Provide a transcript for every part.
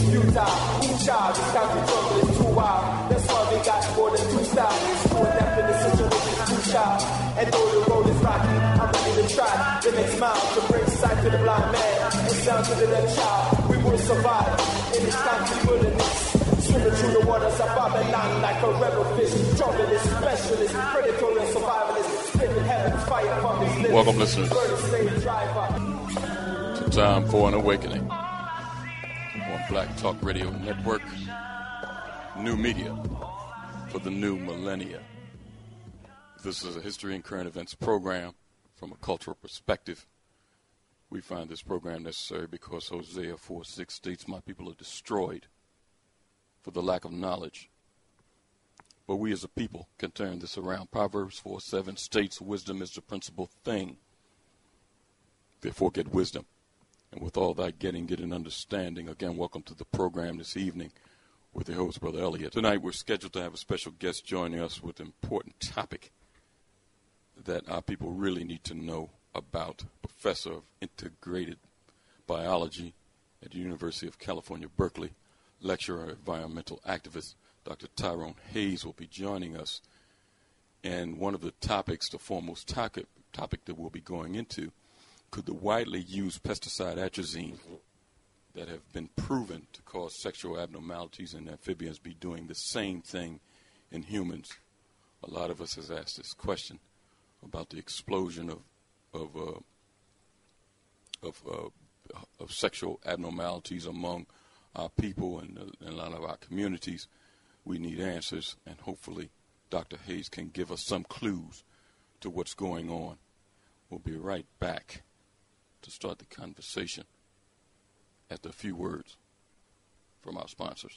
is futile. Ooh, child, this country jungle is too wild. That's why we got more than two styles. To adapt in the situation is too shy. And though the road is rocky, I'm ready to try the next mile to bring sight to the blind man and sound to the deaf child. We will survive in this country wilderness. Swimming through the waters of Babylon like a rebel fish. Journalist, specialist, predatory and survivalist. Spitting heaven, fire from his lips. Welcome, listeners, to Time for an Awakening on Black Talk Radio Network. New media for the new millennia. This is a history and current events program from a cultural perspective. We find this program necessary because Hosea 4:6 states, "My people are destroyed for the lack of knowledge." But we as a people can turn this around. Proverbs 4:7 states, "Wisdom is the principal thing. Therefore get wisdom. And with all thy getting, get an understanding." Again, welcome to the program this evening with your host, Brother Elliott. Tonight we're scheduled to have a special guest joining us with an important topic that our people really need to know about. Professor of Integrated Biology at the University of California, Berkeley, lecturer, environmental activist, Dr. Tyrone Hayes will be joining us. And one of the topics, the foremost topic that we'll be going into, could the widely used pesticide atrazine that have been proven to cause sexual abnormalities in amphibians be doing the same thing in humans? A lot of us has asked this question about the explosion of sexual abnormalities among our people and a lot of our communities. We need answers, and hopefully Dr. Hayes can give us some clues to what's going on. We'll be right back to start the conversation after a few words from our sponsors.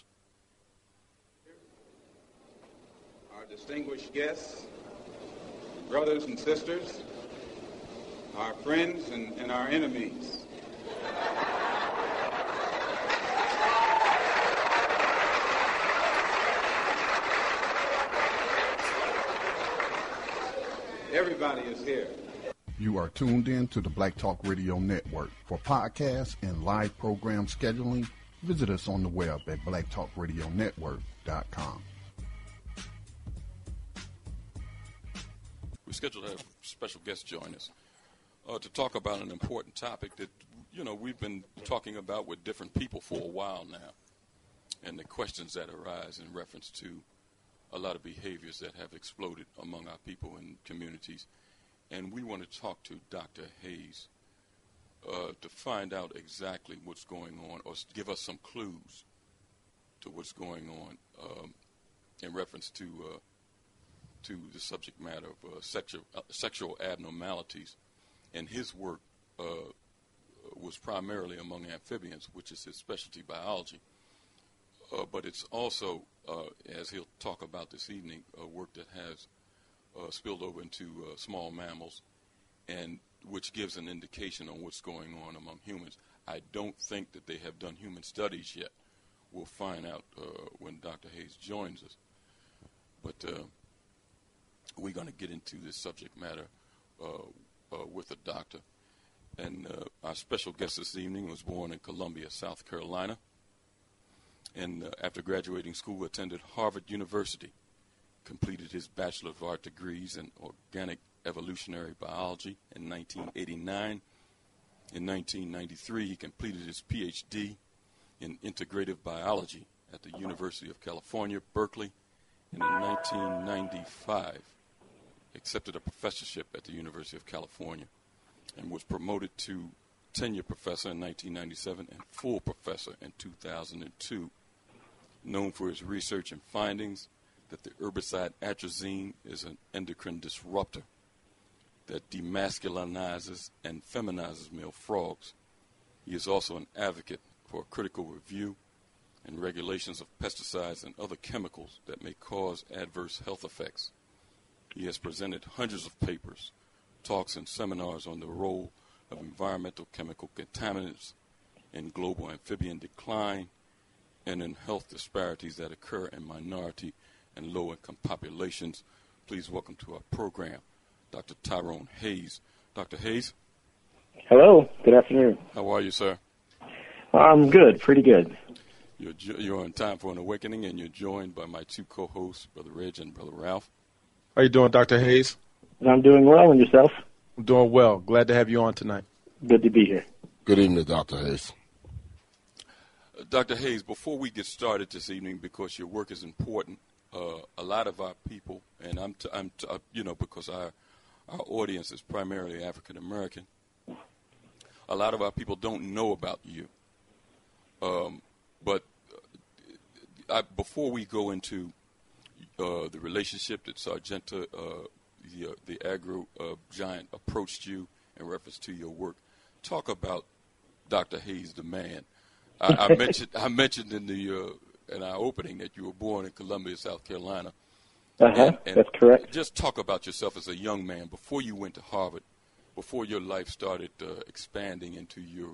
Our distinguished guests, brothers and sisters, our friends and our enemies. Everybody is here. You are tuned in to the Black Talk Radio Network. For podcasts and live program scheduling, visit us on the web at blacktalkradionetwork.com. We're scheduled to have special guests join us to talk about an important topic that, we've been talking about with different people for a while now, and the questions that arise in reference to a lot of behaviors that have exploded among our people and communities. And we want to talk to Dr. Hayes to find out exactly what's going on, or give us some clues to what's going on in reference to the subject matter of sexual abnormalities. And his work was primarily among amphibians, which is his specialty, biology. But it's also, as he'll talk about this evening, work that has spilled over into small mammals, and which gives an indication on what's going on among humans. I don't think that they have done human studies yet. We'll find out when Dr. Hayes joins us. But we're going to get into this subject matter with the doctor. And our special guest this evening was born in Columbia, South Carolina. And after graduating school, attended Harvard University, completed his Bachelor of Art degrees in Organic Evolutionary Biology in 1989. In 1993, he completed his PhD in Integrative Biology at the University of California, Berkeley. And in 1995, accepted a professorship at the University of California and was promoted to tenure professor in 1997 and full professor in 2002. Known for his research and findings that the herbicide atrazine is an endocrine disruptor that demasculinizes and feminizes male frogs. He is also an advocate for critical review and regulations of pesticides and other chemicals that may cause adverse health effects. He has presented hundreds of papers, talks, and seminars on the role of environmental chemical contaminants in global amphibian decline and in health disparities that occur in minority and low-income populations. Please welcome to our program Dr. Tyrone Hayes. Dr. Hayes? Hello. Good afternoon. How are you, sir? I'm good. Pretty good. You're on Time for an Awakening, and you're joined by my two co-hosts, Brother Reg and Brother Ralph. How you doing, Dr. Hayes? I'm doing well, and yourself? I'm doing well. Glad to have you on tonight. Good to be here. Good evening, Dr. Hayes. Dr. Hayes, before we get started this evening, because your work is important, a lot of our people, and because our audience is primarily African American, a lot of our people don't know about you. But before we go into the relationship that Sargenta, the agro giant, approached you in reference to your work, talk about Dr. Hayes, the man. I mentioned in our opening that you were born in Columbia, South Carolina. And that's correct. Just talk about yourself as a young man before you went to Harvard, before your life started expanding into your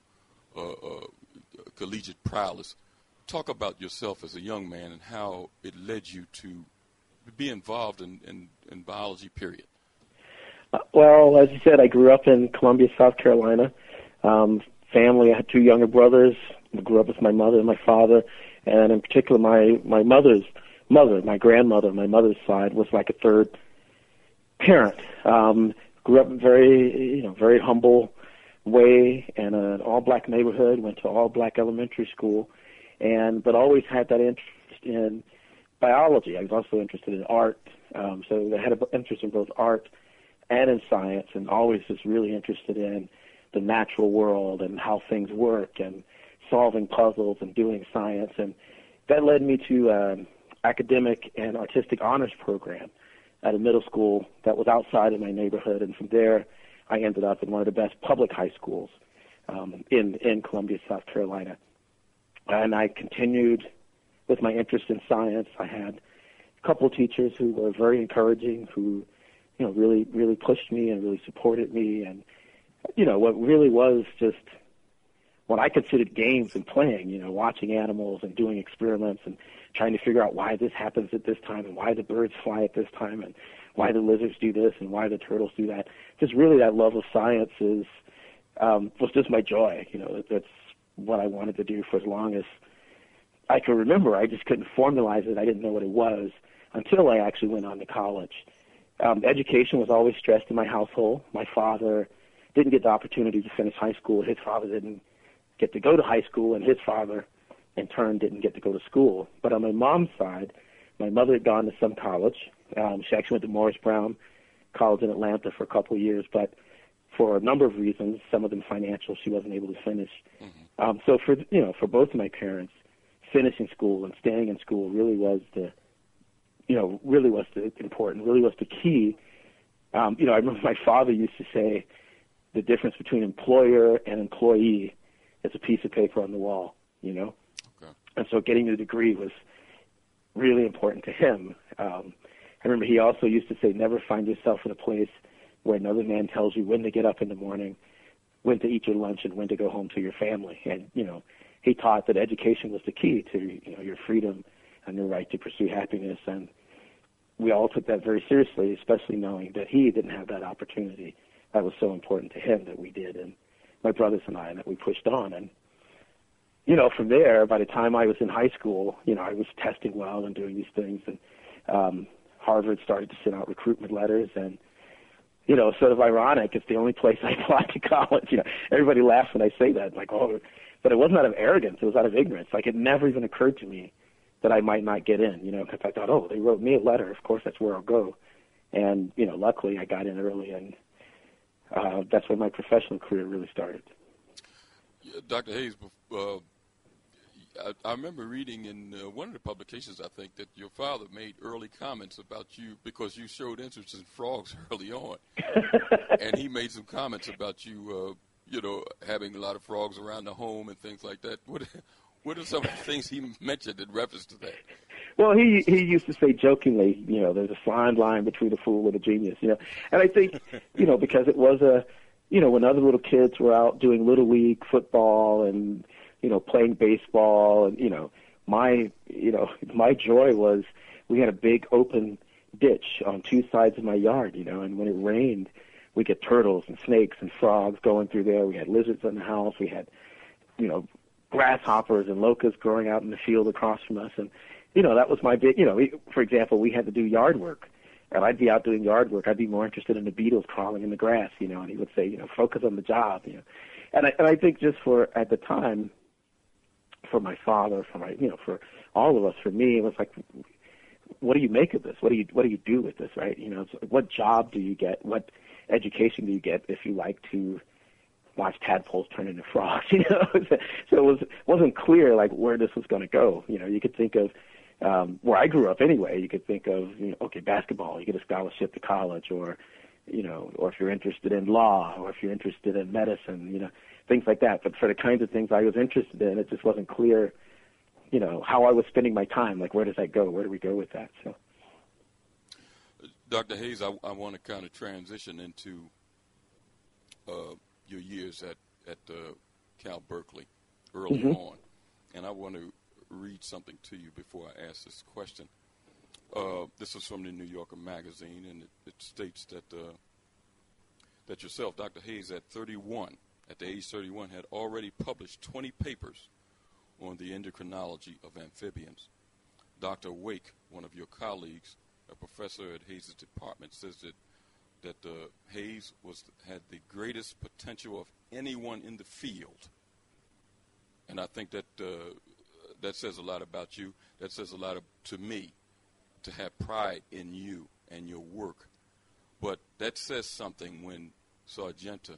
collegiate prowess. Talk about yourself as a young man and how it led you to be involved in biology, period. Well, as you said, I grew up in Columbia, South Carolina. Family, I had two younger brothers. I grew up with my mother and my father, and in particular my mother's mother, my grandmother, my mother's side, was like a third parent. Grew up in very humble way in an all-black neighborhood, went to all-black elementary school, but always had that interest in biology. I was also interested in art, so I had an interest in both art and in science, and always was really interested in the natural world and how things work and solving puzzles and doing science. And that led me to academic and artistic honors program at a middle school that was outside of my neighborhood. And from there, I ended up in one of the best public high schools in Columbia, South Carolina. And I continued with my interest in science. I had a couple of teachers who were very encouraging, who, really, really pushed me and really supported me. And what really was just what I considered games and playing, watching animals and doing experiments and trying to figure out why this happens at this time and why the birds fly at this time and why the lizards do this and why the turtles do that. Just really that love of science was just my joy. That's what I wanted to do for as long as I could remember. I just couldn't formalize it. I didn't know what it was until I actually went on to college. Education was always stressed in my household. My father didn't get the opportunity to finish high school. His father didn't get to go to high school, and his father, in turn, didn't get to go to school. But on my mom's side, my mother had gone to some college. She actually went to Morris Brown College in Atlanta for a couple of years, but for a number of reasons, some of them financial, she wasn't able to finish. Mm-hmm. So for both of my parents, finishing school and staying in school really was the important, really was the key. I remember my father used to say, the difference between employer and employee is a piece of paper on the wall, Okay. And so getting the degree was really important to him. I remember he also used to say, never find yourself in a place where another man tells you when to get up in the morning, when to eat your lunch, and when to go home to your family. And, he taught that education was the key to, your freedom and your right to pursue happiness. And we all took that very seriously, especially knowing that he didn't have that opportunity. That was so important to him that we did, and my brothers and I, that we pushed on. And, from there, by the time I was in high school, I was testing well and doing these things. And Harvard started to send out recruitment letters. And, sort of ironic, it's the only place I applied to college. Everybody laughs when I say that. Like, oh, but it wasn't out of arrogance. It was out of ignorance. Like, it never even occurred to me that I might not get in, because I thought, oh, they wrote me a letter. Of course, that's where I'll go. And, luckily I got in early, and that's when my professional career really started. Yeah, Dr. Hayes, I remember reading in one of the publications, I think, that your father made early comments about you because you showed interest in frogs early on. And he made some comments about you, having a lot of frogs around the home and things like that. What are some of the things he mentioned in reference to that? Well, he used to say jokingly, there's a fine line between a fool and a genius, And I think, because it was when other little kids were out doing Little League football and, playing baseball and, my joy was we had a big open ditch on two sides of my yard, and when it rained, we get turtles and snakes and frogs going through there. We had lizards in the house. We had, grasshoppers and locusts growing out in the field across from us. And, that was my big, for example, we had to do yard work. And I'd be out doing yard work. I'd be more interested in the beetles crawling in the grass, and he would say, focus on the job, And I think just at the time, for my father, for all of us, for me, it was like, what do you make of this? What do you do with this, right? What job do you get? What education do you get if you like to watch tadpoles turn into frogs? So it wasn't clear like where this was going to go. You could think of where I grew up anyway. You could think of basketball. You get a scholarship to college, or if you're interested in law, or if you're interested in medicine, things like that. But for the kinds of things I was interested in, it just wasn't clear, how I was spending my time. Like, where does that go? Where do we go with that? So, Dr. Hayes, I want to kind of transition into your years at Cal Berkeley early on, and I want to read something to you before I ask this question. This is from the New Yorker magazine, and it states that yourself, Dr. Hayes, at the age 31, had already published 20 papers on the endocrinology of amphibians. Dr. Wake, one of your colleagues, a professor at Hayes' department, says that Hayes had the greatest potential of anyone in the field. And I think that that says a lot about you. That says a lot to me, to have pride in you and your work. But that says something when Sargenta,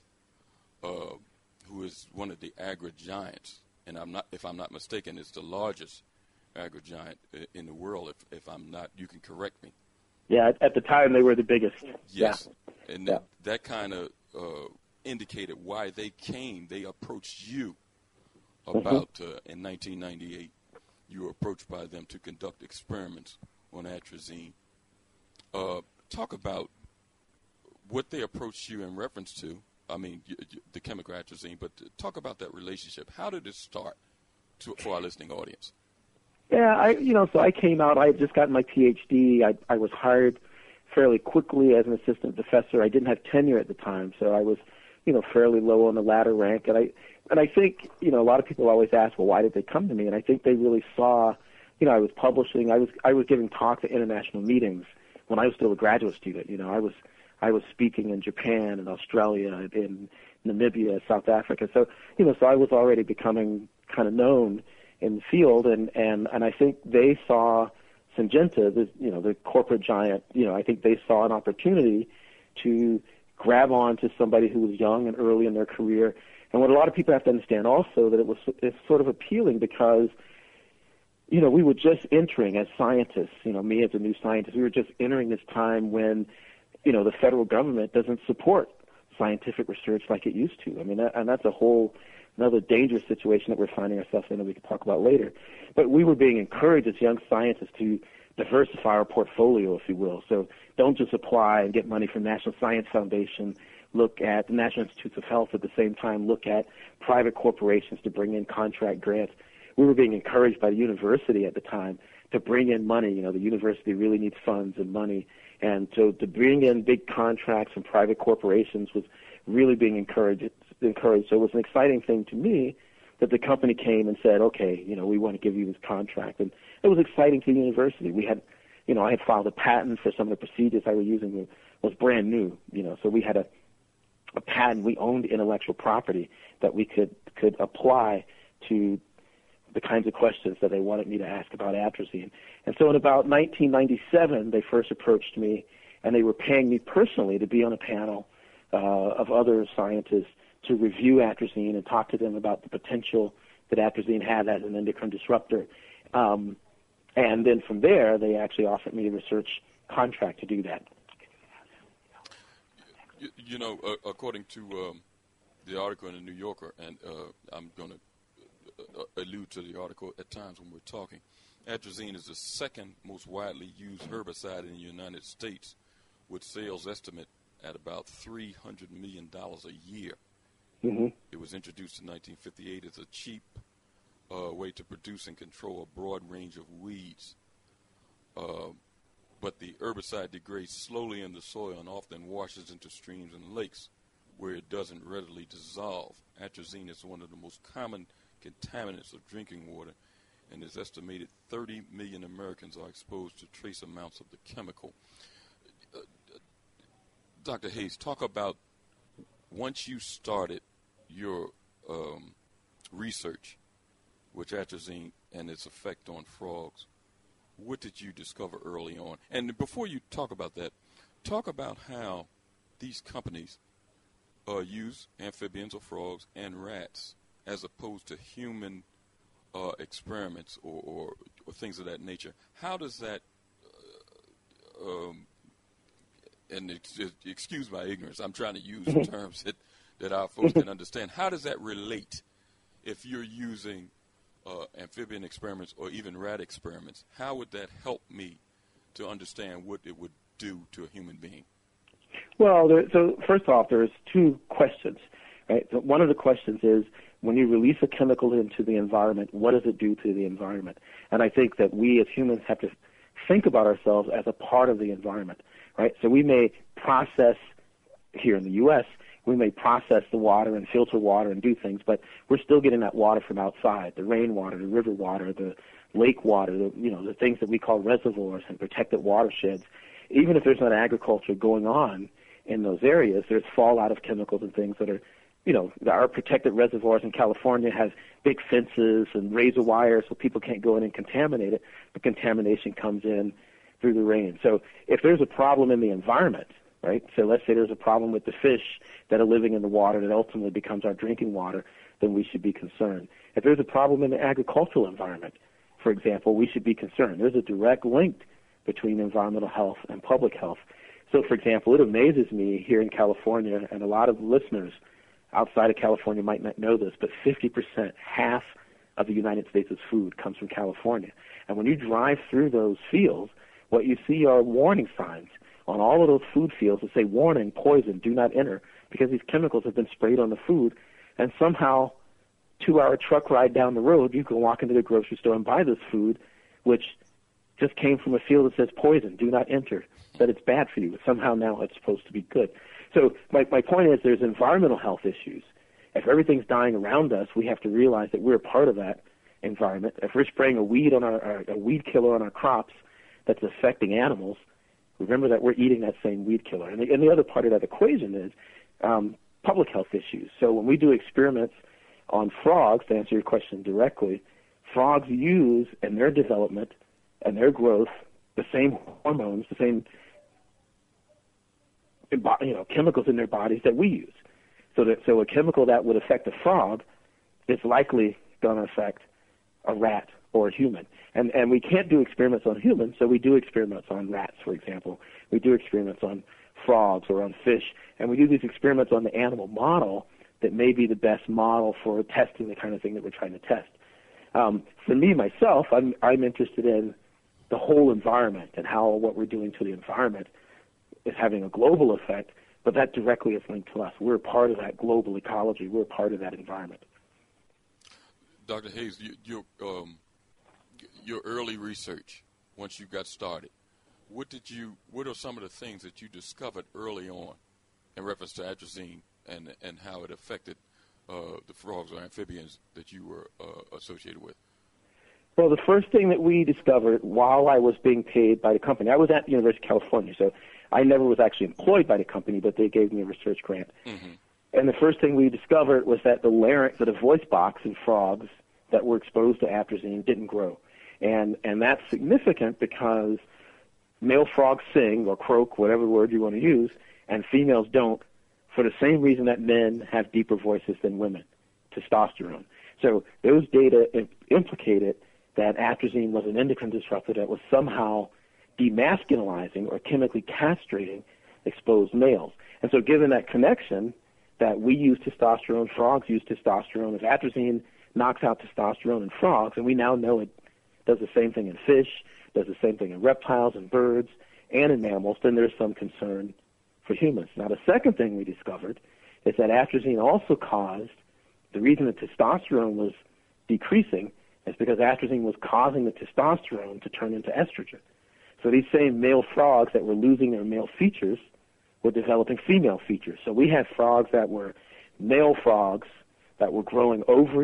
who is one of the agri-giants, and if I'm not mistaken, it's the largest agri-giant in the world. If I'm not, you can correct me. Yeah, at the time they were the biggest. Yes, yeah. And that kind of indicated why they approached you about, in 1998, you were approached by them to conduct experiments on atrazine. Talk about what they approached you in reference to. I mean, the chemical atrazine, but talk about that relationship. How did it start for our listening audience? Yeah, so I came out, I had just gotten my PhD. I was hired fairly quickly as an assistant professor. I didn't have tenure at the time, so I was, fairly low on the ladder rank. And I think, a lot of people always ask, well, why did they come to me? And I think they really saw, I was publishing, I was giving talks at international meetings when I was still a graduate student. I was speaking in Japan and Australia, in Namibia, South Africa. So, so I was already becoming kind of known in the field, and I think they saw Syngenta, the corporate giant, I think they saw an opportunity to grab on to somebody who was young and early in their career. And what a lot of people have to understand also, that it's sort of appealing because, we were just entering as scientists, me as a new scientist, we were just entering this time when, the federal government doesn't support scientific research like it used to. I mean, and that's another dangerous situation that we're finding ourselves in that we can talk about later. But we were being encouraged as young scientists to diversify our portfolio, if you will. So don't just apply and get money from National Science Foundation. Look at the National Institutes of Health at the same time. Look at private corporations to bring in contract grants. We were being encouraged by the university at the time to bring in money. The university really needs funds and money. And so to bring in big contracts from private corporations was really being encouraged. So it was an exciting thing to me that the company came and said, okay, we want to give you this contract. And it was exciting to the university. We had, I had filed a patent for some of the procedures I was using. Was brand new, so we had a patent. We owned intellectual property that we could apply to the kinds of questions that they wanted me to ask about atrazine. And so in about 1997, they first approached me, and they were paying me personally to be on a panel of other scientists to review atrazine and talk to them about the potential that atrazine had as an endocrine disruptor. And then from there, they actually offered me a research contract to do that. According to the article in the New Yorker, and I'm going to allude to the article at times when we're talking, atrazine is the second most widely used herbicide in the United States, with sales estimate at about $300 million a year. Mm-hmm. It was introduced in 1958 as a cheap way to produce and control a broad range of weeds. But the herbicide degrades slowly in the soil and often washes into streams and lakes where it doesn't readily dissolve. Atrazine is one of the most common contaminants of drinking water, and it's estimated 30 million Americans are exposed to trace amounts of the chemical. Dr. Hayes, talk about once you started your research with atrazine and its effect on frogs, what did you discover early on? And before you talk about that, talk about how these companies use amphibians or frogs and rats as opposed to human experiments or things of that nature. How does that, and excuse my ignorance, I'm trying to use terms that our folks can understand. How does that relate if you're using amphibian experiments or even rat experiments? How would that help me to understand what it would do to a human being? Well, so first off, there's two questions, right? So one of the questions is, when you release a chemical into the environment, what does it do to the environment? And I think that we as humans have to think about ourselves as a part of the environment, right? So we may process, here in the U.S., we may process the water and filter water and do things, but we're still getting that water from outside, the rainwater, the river water, the lake water, the things that we call reservoirs and protected watersheds. Even if there's not agriculture going on in those areas, there's fallout of chemicals and things that are, our protected reservoirs in California have big fences and razor wires so people can't go in and contaminate it, but contamination comes in through the rain. So if there's a problem in the environment, right, so let's say there's a problem with the fish that are living in the water that ultimately becomes our drinking water, then we should be concerned. If there's a problem in the agricultural environment, for example, we should be concerned. There's a direct link between environmental health and public health. So, for example, it amazes me here in California, and a lot of listeners outside of California might not know this, but 50%, half of the United States' food comes from California. And when you drive through those fields, what you see are warning signs on all of those food fields that say, warning, poison, do not enter, because these chemicals have been sprayed on the food. And somehow, 2-hour truck ride down the road, you can walk into the grocery store and buy this food, which just came from a field that says poison, do not enter, that it's bad for you. But somehow now it's supposed to be good. So my point is there's environmental health issues. If everything's dying around us, we have to realize that we're a part of that environment. If we're spraying a weed killer on our crops that's affecting animals, remember that we're eating that same weed killer. And the other part of that equation is public health issues. So when we do experiments on frogs, to answer your question directly, frogs use in their development and their growth the same hormones, the same chemicals in their bodies that we use. So a chemical that would affect a frog is likely going to affect a rat or a human. And we can't do experiments on humans, so we do experiments on rats, for example. We do experiments on frogs or on fish, and we do these experiments on the animal model that may be the best model for testing the kind of thing that we're trying to test. For me, myself, I'm interested in the whole environment and how what we're doing to the environment is having a global effect, but that directly is linked to us. We're part of that global ecology. We're part of that environment. Dr. Hayes, your early research, once you got started, what are some of the things that you discovered early on in reference to atrazine and how it affected the frogs or amphibians that you were associated with? Well, the first thing that we discovered while I was being paid by the company, I was at the University of California, so I never was actually employed by the company, but they gave me a research grant. Mm-hmm. And the first thing we discovered was that the larynx, the voice box in frogs that were exposed to atrazine didn't grow. And that's significant because male frogs sing or croak, whatever word you want to use, and females don't, for the same reason that men have deeper voices than women, testosterone. So those data implicated that atrazine was an endocrine disruptor that was somehow demasculinizing or chemically castrating exposed males. And so given that connection that we use testosterone, frogs use testosterone, if atrazine knocks out testosterone in frogs, and we now know it does the same thing in fish, does the same thing in reptiles and birds and in mammals, then there's some concern for humans. Now, the second thing we discovered is that atrazine also caused, the reason that testosterone was decreasing is because atrazine was causing the testosterone to turn into estrogen. So these same male frogs that were losing their male features were developing female features. So we had frogs that were male frogs that were growing ovaries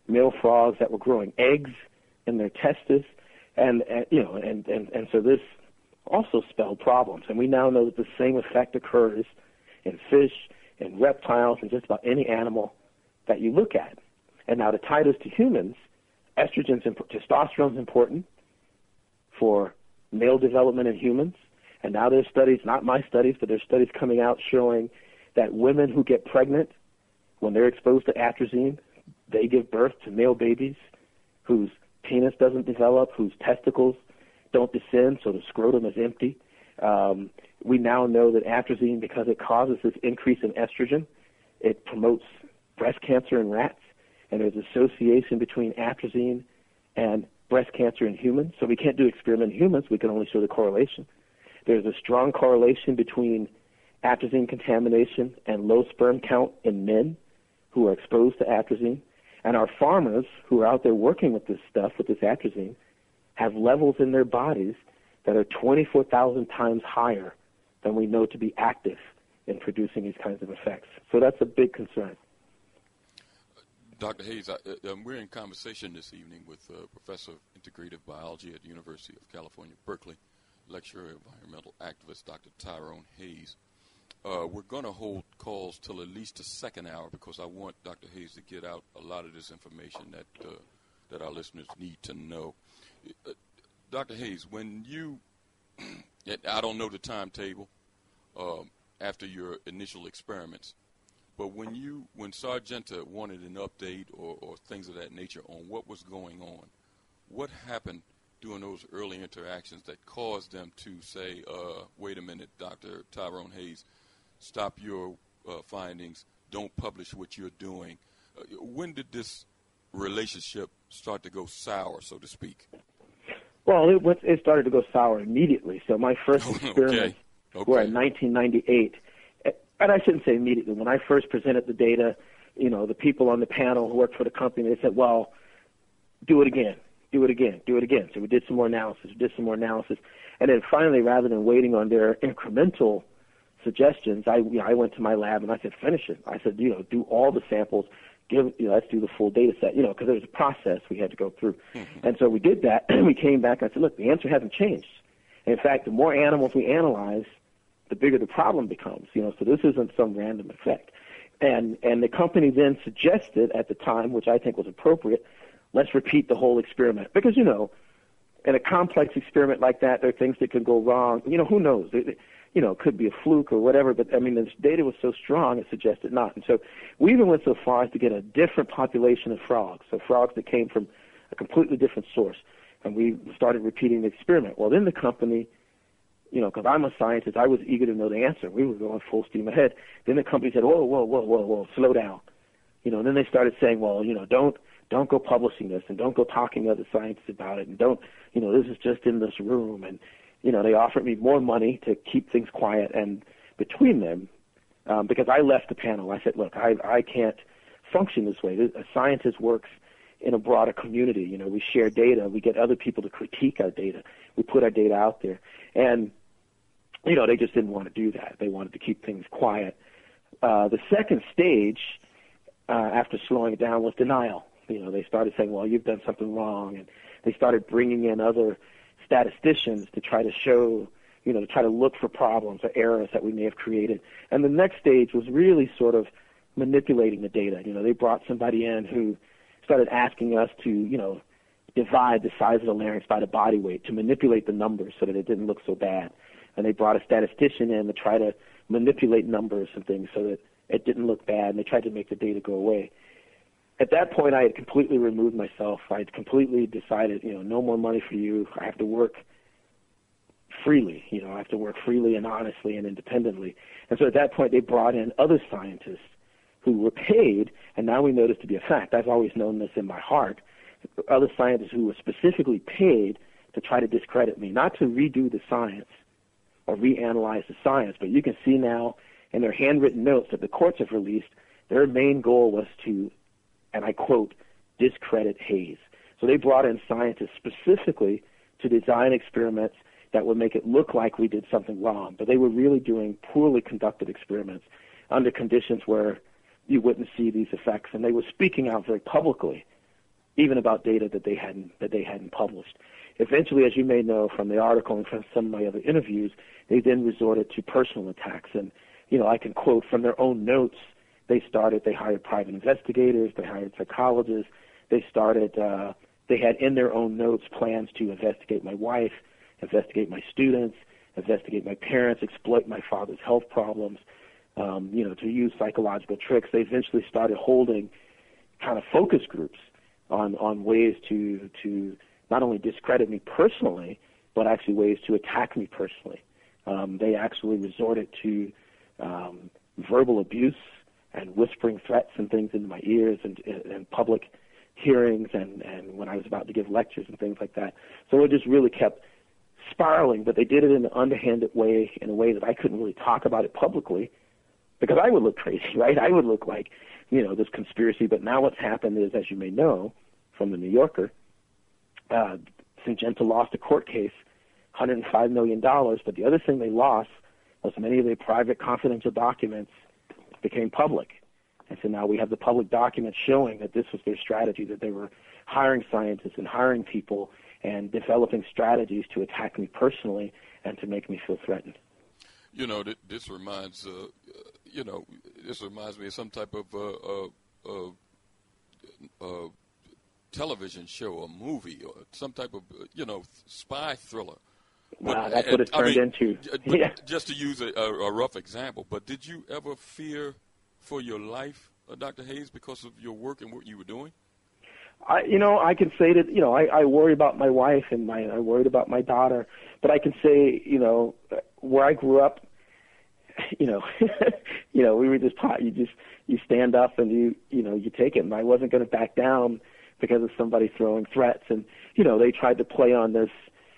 male frogs that were growing eggs in their testes, and so this also spelled problems. And we now know that the same effect occurs in fish, in reptiles, and just about any animal that you look at. And now to tie this to humans, testosterone is important for male development in humans. And now there's studies, not my studies, but there's studies coming out showing that women who get pregnant, when they're exposed to atrazine, they give birth to male babies whose penis doesn't develop, whose testicles don't descend, so the scrotum is empty. We now know that atrazine, because it causes this increase in estrogen, it promotes breast cancer in rats, and there's association between atrazine and breast cancer in humans. So we can't do experiment in humans. We can only show the correlation. There's a strong correlation between atrazine contamination and low sperm count in men who are exposed to atrazine. And our farmers who are out there working with this stuff, with this atrazine, have levels in their bodies that are 24,000 times higher than we know to be active in producing these kinds of effects. So that's a big concern. Dr. Hayes, we're in conversation this evening with Professor of Integrative Biology at the University of California, Berkeley, lecturer, environmental activist, Dr. Tyrone Hayes. We're going to hold calls till at least the second hour because I want Dr. Hayes to get out a lot of this information that our listeners need to know. Dr. Hayes, when you, I don't know the timetable after your initial experiments, but when Sargenta wanted an update or things of that nature on what was going on, what happened during those early interactions that caused them to say, wait a minute, Dr. Tyrone Hayes, stop your findings, don't publish what you're doing? When did this relationship start to go sour, so to speak? Well, it started to go sour immediately. So my first experiments were in 1998. And I shouldn't say immediately. When I first presented the data, the people on the panel who worked for the company, they said, well, do it again. So we did some more analysis. And then finally, rather than waiting on their incremental suggestions, I went to my lab and I said, finish it. I said, do all the samples. Let's do the full data set, because there was a process we had to go through. Mm-hmm. And so we did that, and we came back and I said, look, the answer hasn't changed. In fact, the more animals we analyze, the bigger the problem becomes, so this isn't some random effect. And the company then suggested at the time, which I think was appropriate, let's repeat the whole experiment. Because, in a complex experiment like that, there are things that could go wrong. Who knows? It could be a fluke or whatever, but, this data was so strong, it suggested not. And so we even went so far as to get a different population of frogs, so frogs that came from a completely different source. And we started repeating the experiment. Well, then the company, because I'm a scientist, I was eager to know the answer. We were going full steam ahead. Then the company said, whoa, slow down. And then they started saying, well, don't go publishing this and don't go talking to other scientists about it and don't, this is just in this room. And, they offered me more money to keep things quiet. And between them, because I left the panel, I said, look, I can't function this way. A scientist works in a broader community. We share data. We get other people to critique our data. We put our data out there. And, they just didn't want to do that. They wanted to keep things quiet. The second stage, after slowing it down, was denial. They started saying, well, you've done something wrong. And they started bringing in other statisticians to try to show, to try to look for problems or errors that we may have created. And the next stage was really sort of manipulating the data. They brought somebody in who started asking us to, divide the size of the larynx by the body weight to manipulate the numbers so that it didn't look so bad. And they brought a statistician in to try to manipulate numbers and things so that it didn't look bad, and they tried to make the data go away. At that point, I had completely removed myself. I had completely decided, no more money for you. I have to work freely. I have to work freely and honestly and independently. And so at that point, they brought in other scientists who were paid, and now we know this to be a fact. I've always known this in my heart. Other scientists who were specifically paid to try to discredit me, not to redo the science or reanalyze the science, but you can see now in their handwritten notes that the courts have released, their main goal was to, and I quote, discredit Hayes. So they brought in scientists specifically to design experiments that would make it look like we did something wrong, but they were really doing poorly conducted experiments under conditions where you wouldn't see these effects, and they were speaking out very publicly even about data that they hadn't published. Eventually, as you may know from the article and from some of my other interviews, they then resorted to personal attacks. And, I can quote from their own notes, they hired private investigators, they hired psychologists, they had in their own notes plans to investigate my wife, investigate my students, investigate my parents, exploit my father's health problems, to use psychological tricks. They eventually started holding kind of focus groups on ways to not only discredit me personally, but actually ways to attack me personally. They actually resorted to verbal abuse and whispering threats and things into my ears and public hearings and when I was about to give lectures and things like that. So it just really kept spiraling, but they did it in an underhanded way, in a way that I couldn't really talk about it publicly because I would look crazy, right? I would look like, this conspiracy. But now what's happened is, as you may know from the New Yorker, Syngenta lost a court case, $105 million, but the other thing they lost was many of their private confidential documents became public. And so now we have the public documents showing that this was their strategy, that they were hiring scientists and hiring people and developing strategies to attack me personally and to make me feel threatened. This reminds me of some type of television show or movie or some type of, spy thriller. Wow, that's what it turned into. Yeah. Just to use a rough example, but did you ever fear for your life, Dr. Hayes, because of your work and what you were doing? I can say that, I worry about my wife and I worried about my daughter, but I can say, where I grew up, we were just taught, you stand up and you take it. And I wasn't going to back down because of somebody throwing threats. And, they tried to play on this,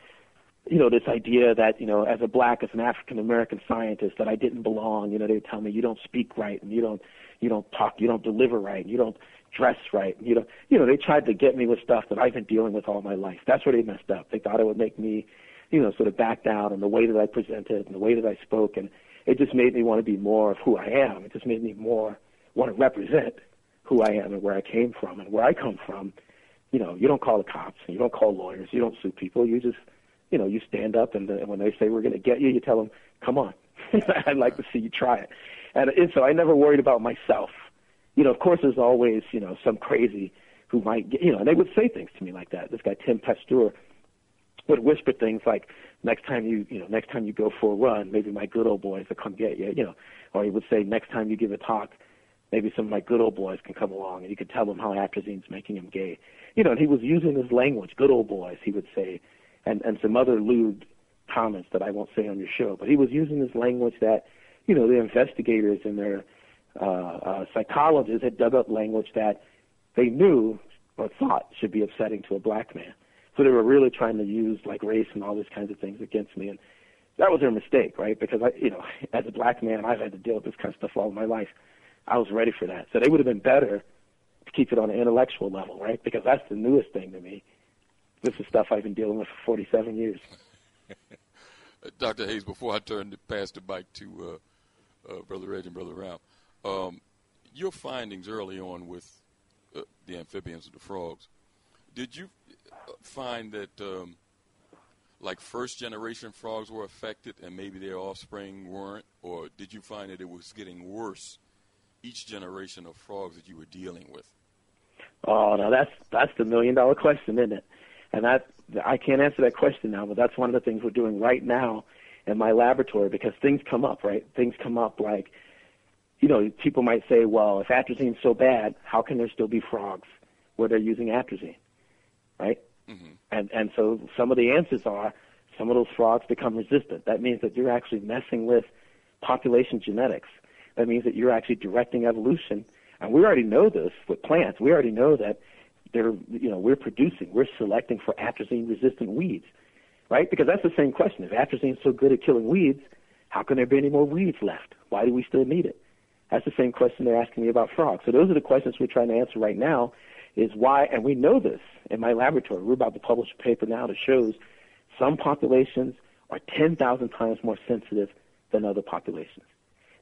this idea that, as an African-American scientist, that I didn't belong. They would tell me, you don't speak right and you don't talk, you don't deliver right, and you don't dress right. They tried to get me with stuff that I've been dealing with all my life. That's where they messed up. They thought it would make me, sort of back down in the way that I presented and the way that I spoke. And it just made me want to be more of who I am. It just made me more want to represent who I am and where I came from. And where I come from, you don't call the cops, you don't call lawyers, you don't sue people. You just, you stand up and when they say we're going to get you, you tell them, come on. I'd like to see you try it. And so I never worried about myself. Of course, there's always, some crazy who might get, and they would say things to me like that. This guy, Tim Pasteur, would whisper things like, next time you go for a run, maybe my good old boys will come get you, or he would say, next time you give a talk, maybe some of my good old boys can come along and you could tell them how atrazine's making him gay. And he was using his language, good old boys, he would say, and some other lewd comments that I won't say on your show. But he was using this language that, the investigators and their psychologists had dug up language that they knew or thought should be upsetting to a black man. So they were really trying to use like race and all these kinds of things against me. And that was their mistake, right? Because as a black man, I've had to deal with this kind of stuff all my life. I was ready for that. So they would have been better to keep it on an intellectual level, right? Because that's the newest thing to me. This is stuff I've been dealing with for 47 years. Dr. Hayes, before I pass the mic to Brother Reg and Brother Ralph, your findings early on with the amphibians and the frogs, did you find that like first-generation frogs were affected and maybe their offspring weren't, or did you find that it was getting worse each generation of frogs that you were dealing with? Oh, now that's the million-dollar question, isn't it? And I can't answer that question now, but that's one of the things we're doing right now in my laboratory because things come up, right? Things come up like, people might say, well, if atrazine's so bad, how can there still be frogs where they're using atrazine, right? Mm-hmm. And so some of the answers are some of those frogs become resistant. That means that you're actually messing with population genetics. That means that you're actually directing evolution. And we already know this with plants. We already know that we're selecting for atrazine-resistant weeds, right? Because that's the same question. If atrazine's so good at killing weeds, how can there be any more weeds left? Why do we still need it? That's the same question they're asking me about frogs. So those are the questions we're trying to answer right now is why, and we know this in my laboratory. We're about to publish a paper now that shows some populations are 10,000 times more sensitive than other populations.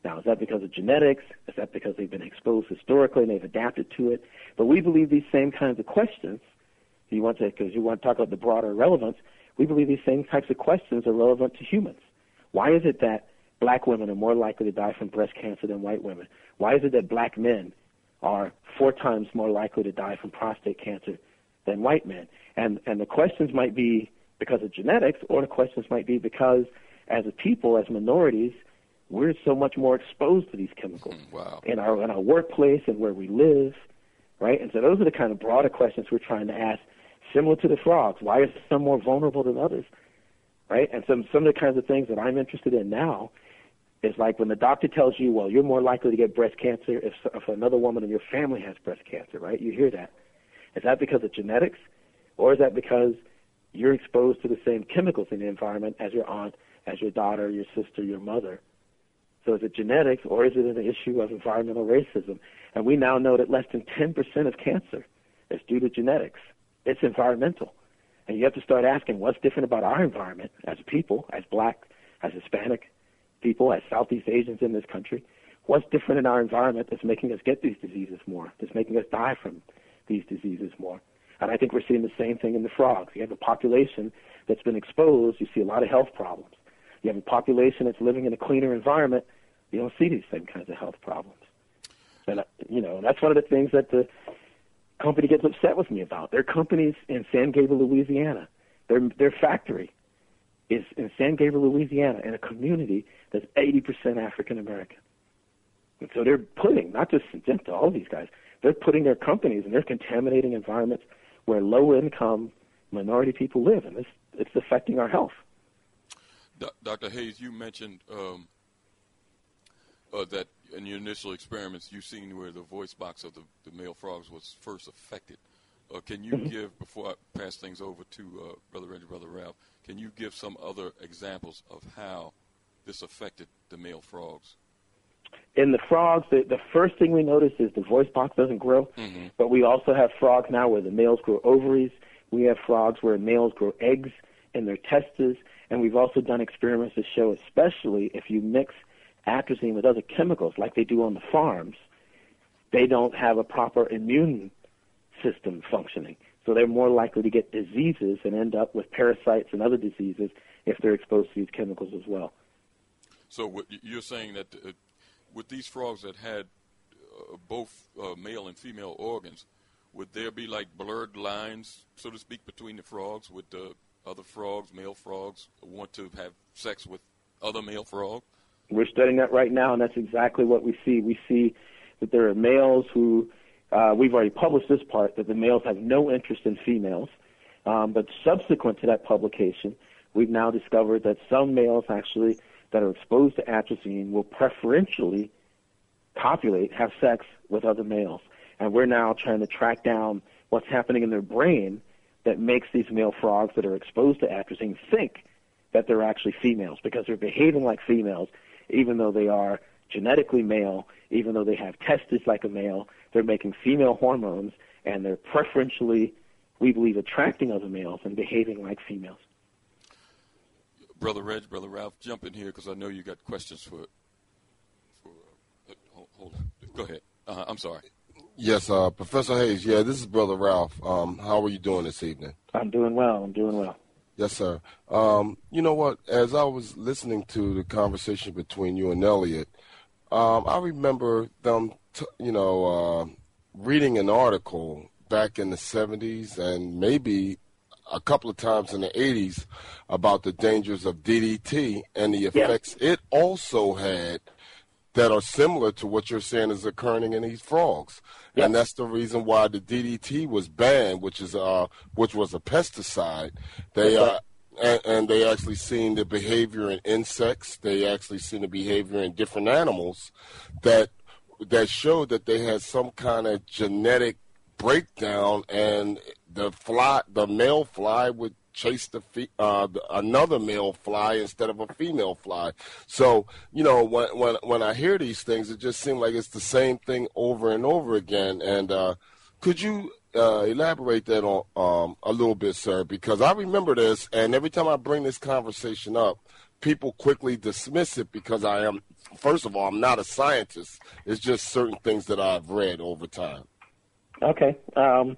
Now, is that because of genetics? Is that because they've been exposed historically and they've adapted to it? But we believe these same kinds of questions, because you want to talk about the broader relevance, we believe these same types of questions are relevant to humans. Why is it that black women are more likely to die from breast cancer than white women? Why is it that black men are 4 times more likely to die from prostate cancer than white men? And the questions might be because of genetics, or the questions might be because as a people, as minorities, we're so much more exposed to these chemicals in our workplace and where we live, right? And so those are the kind of broader questions we're trying to ask, similar to the frogs. Why are some more vulnerable than others, right? And some of the kinds of things that I'm interested in now is like when the doctor tells you, well, you're more likely to get breast cancer if another woman in your family has breast cancer, right? You hear that. Is that because of genetics, or is that because you're exposed to the same chemicals in the environment as your aunt, as your daughter, your sister, your mother? So is it genetics, or is it an issue of environmental racism? And we now know that less than 10% of cancer is due to genetics. It's environmental. And you have to start asking what's different about our environment as people, as black, as Hispanic people, as Southeast Asians in this country. What's different in our environment that's making us get these diseases more, that's making us die from these diseases more? And I think we're seeing the same thing in the frogs. You have a population that's been exposed. You see a lot of health problems. You have a population that's living in a cleaner environment. You don't see these same kinds of health problems. And, that's one of the things that the company gets upset with me about. Their company's in San Gabriel, Louisiana. Their factory is in San Gabriel, Louisiana, in a community that's 80% African American. And so they're putting, not just Syngenta, all of these guys, they're putting their companies and they're contaminating environments where low-income minority people live, and it's affecting our health. Dr. Hayes, you mentioned that in your initial experiments you've seen where the voice box of the male frogs was first affected. Can you give, before I pass things over to Brother Reggie, Brother Ralph, can you give some other examples of how this affected the male frogs? In the frogs, the first thing we noticed is the voice box doesn't grow, but we also have frogs now where the males grow ovaries. We have frogs where males grow eggs in their testes, and we've also done experiments to show, especially if you mix atrazine with other chemicals like they do on the farms, they don't have a proper immune system functioning. So they're more likely to get diseases and end up with parasites and other diseases if they're exposed to these chemicals as well. So what you're saying that with these frogs that had both male and female organs, would there be like blurred lines, so to speak, between the frogs? Would the other frogs, male frogs, want to have sex with other male frogs? We're studying that right now, and that's exactly what we see. We see that there are males who, we've already published this part, that the males have no interest in females. But subsequent to that publication, we've now discovered that some males actually that are exposed to atrazine will preferentially copulate, have sex with other males. And we're now trying to track down what's happening in their brain that makes these male frogs that are exposed to atrazine think that they're actually females, because they're behaving like females, even though they are genetically male, even though they have testes like a male. They're making female hormones, and they're preferentially, we believe, attracting other males and behaving like females. Brother Reg, Brother Ralph, jump in here because I know you got questions for hold on. Go ahead. I'm sorry. Yes, Professor Hayes. Yeah, this is Brother Ralph. How are you doing this evening? I'm doing well. Yes, sir. You know what? As I was listening to the conversation between you and Elliot, I remember them, reading an article back in the 70s and maybe a couple of times in the 80s about the dangers of DDT and the effects it also had that are similar to what you're saying is occurring in these frogs. Yeah. And that's the reason why the DDT was banned, which was a pesticide. And they actually seen the behavior in insects. They actually seen the behavior in different animals that showed that they had some kind of genetic breakdown, and the male fly would chase another male fly instead of a female fly. So, when I hear these things, it just seems like it's the same thing over and over again. And could you elaborate that on a little bit, sir? Because I remember this, and every time I bring this conversation up, people quickly dismiss it because first of all, I'm not a scientist. It's just certain things that I've read over time. Okay. So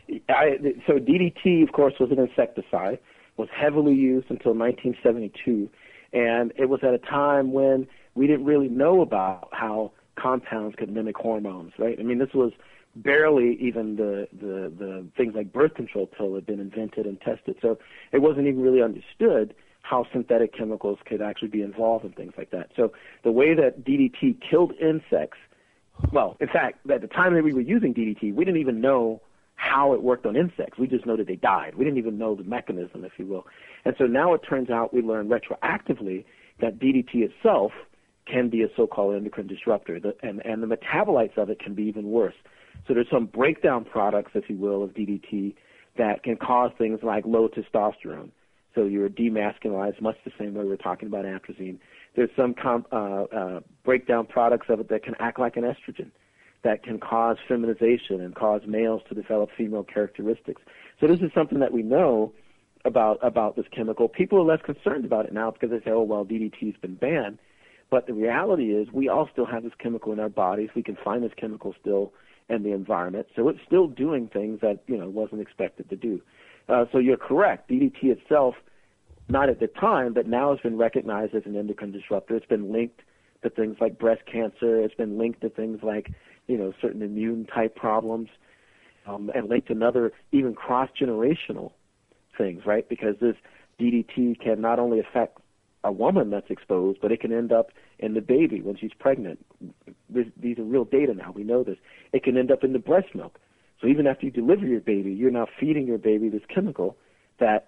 DDT, of course, was an insecticide, was heavily used until 1972, and it was at a time when we didn't really know about how compounds could mimic hormones, right? I mean, this was barely even the things like birth control pill had been invented and tested, so it wasn't even really understood how synthetic chemicals could actually be involved in things like that. So the way that DDT killed insects, well, in fact, at the time that we were using DDT, we didn't even know how it worked on insects. We just know that they died. We didn't even know the mechanism, if you will. And so now it turns out we learn retroactively that DDT itself can be a so-called endocrine disruptor, and the metabolites of it can be even worse. So there's some breakdown products, if you will, of DDT that can cause things like low testosterone. So you're demasculinized, much the same way we're talking about atrazine. There's some breakdown products of it that can act like an estrogen, that can cause feminization and cause males to develop female characteristics. So this is something that we know about this chemical. People are less concerned about it now because they say, oh, well, DDT's been banned. But the reality is we all still have this chemical in our bodies. We can find this chemical still in the environment. So it's still doing things that, wasn't expected to do. So you're correct. DDT itself, not at the time, but now has been recognized as an endocrine disruptor. It's been linked to things like breast cancer. It's been linked to things like, certain immune-type problems, and linked to another even cross-generational things, right? Because this DDT can not only affect a woman that's exposed, but it can end up in the baby when she's pregnant. These are real data now. We know this. It can end up in the breast milk. So even after you deliver your baby, you're now feeding your baby this chemical that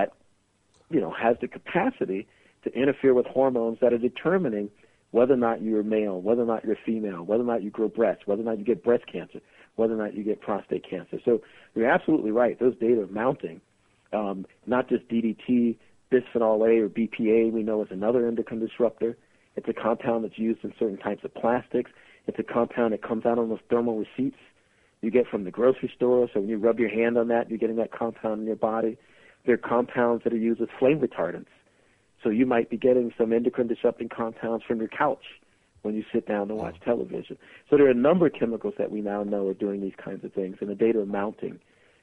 has the capacity to interfere with hormones that are determining whether or not you're male, whether or not you're female, whether or not you grow breasts, whether or not you get breast cancer, whether or not you get prostate cancer. So you're absolutely right. Those data are mounting. Not just DDT, bisphenol A or BPA, we know is another endocrine disruptor. It's a compound that's used in certain types of plastics. It's a compound that comes out on those thermal receipts you get from the grocery store. So when you rub your hand on that, you're getting that compound in your body. There are compounds that are used as flame retardants. So you might be getting some endocrine disrupting compounds from your couch when you sit down to watch television. So there are a number of chemicals that we now know are doing these kinds of things, and the data are mounting.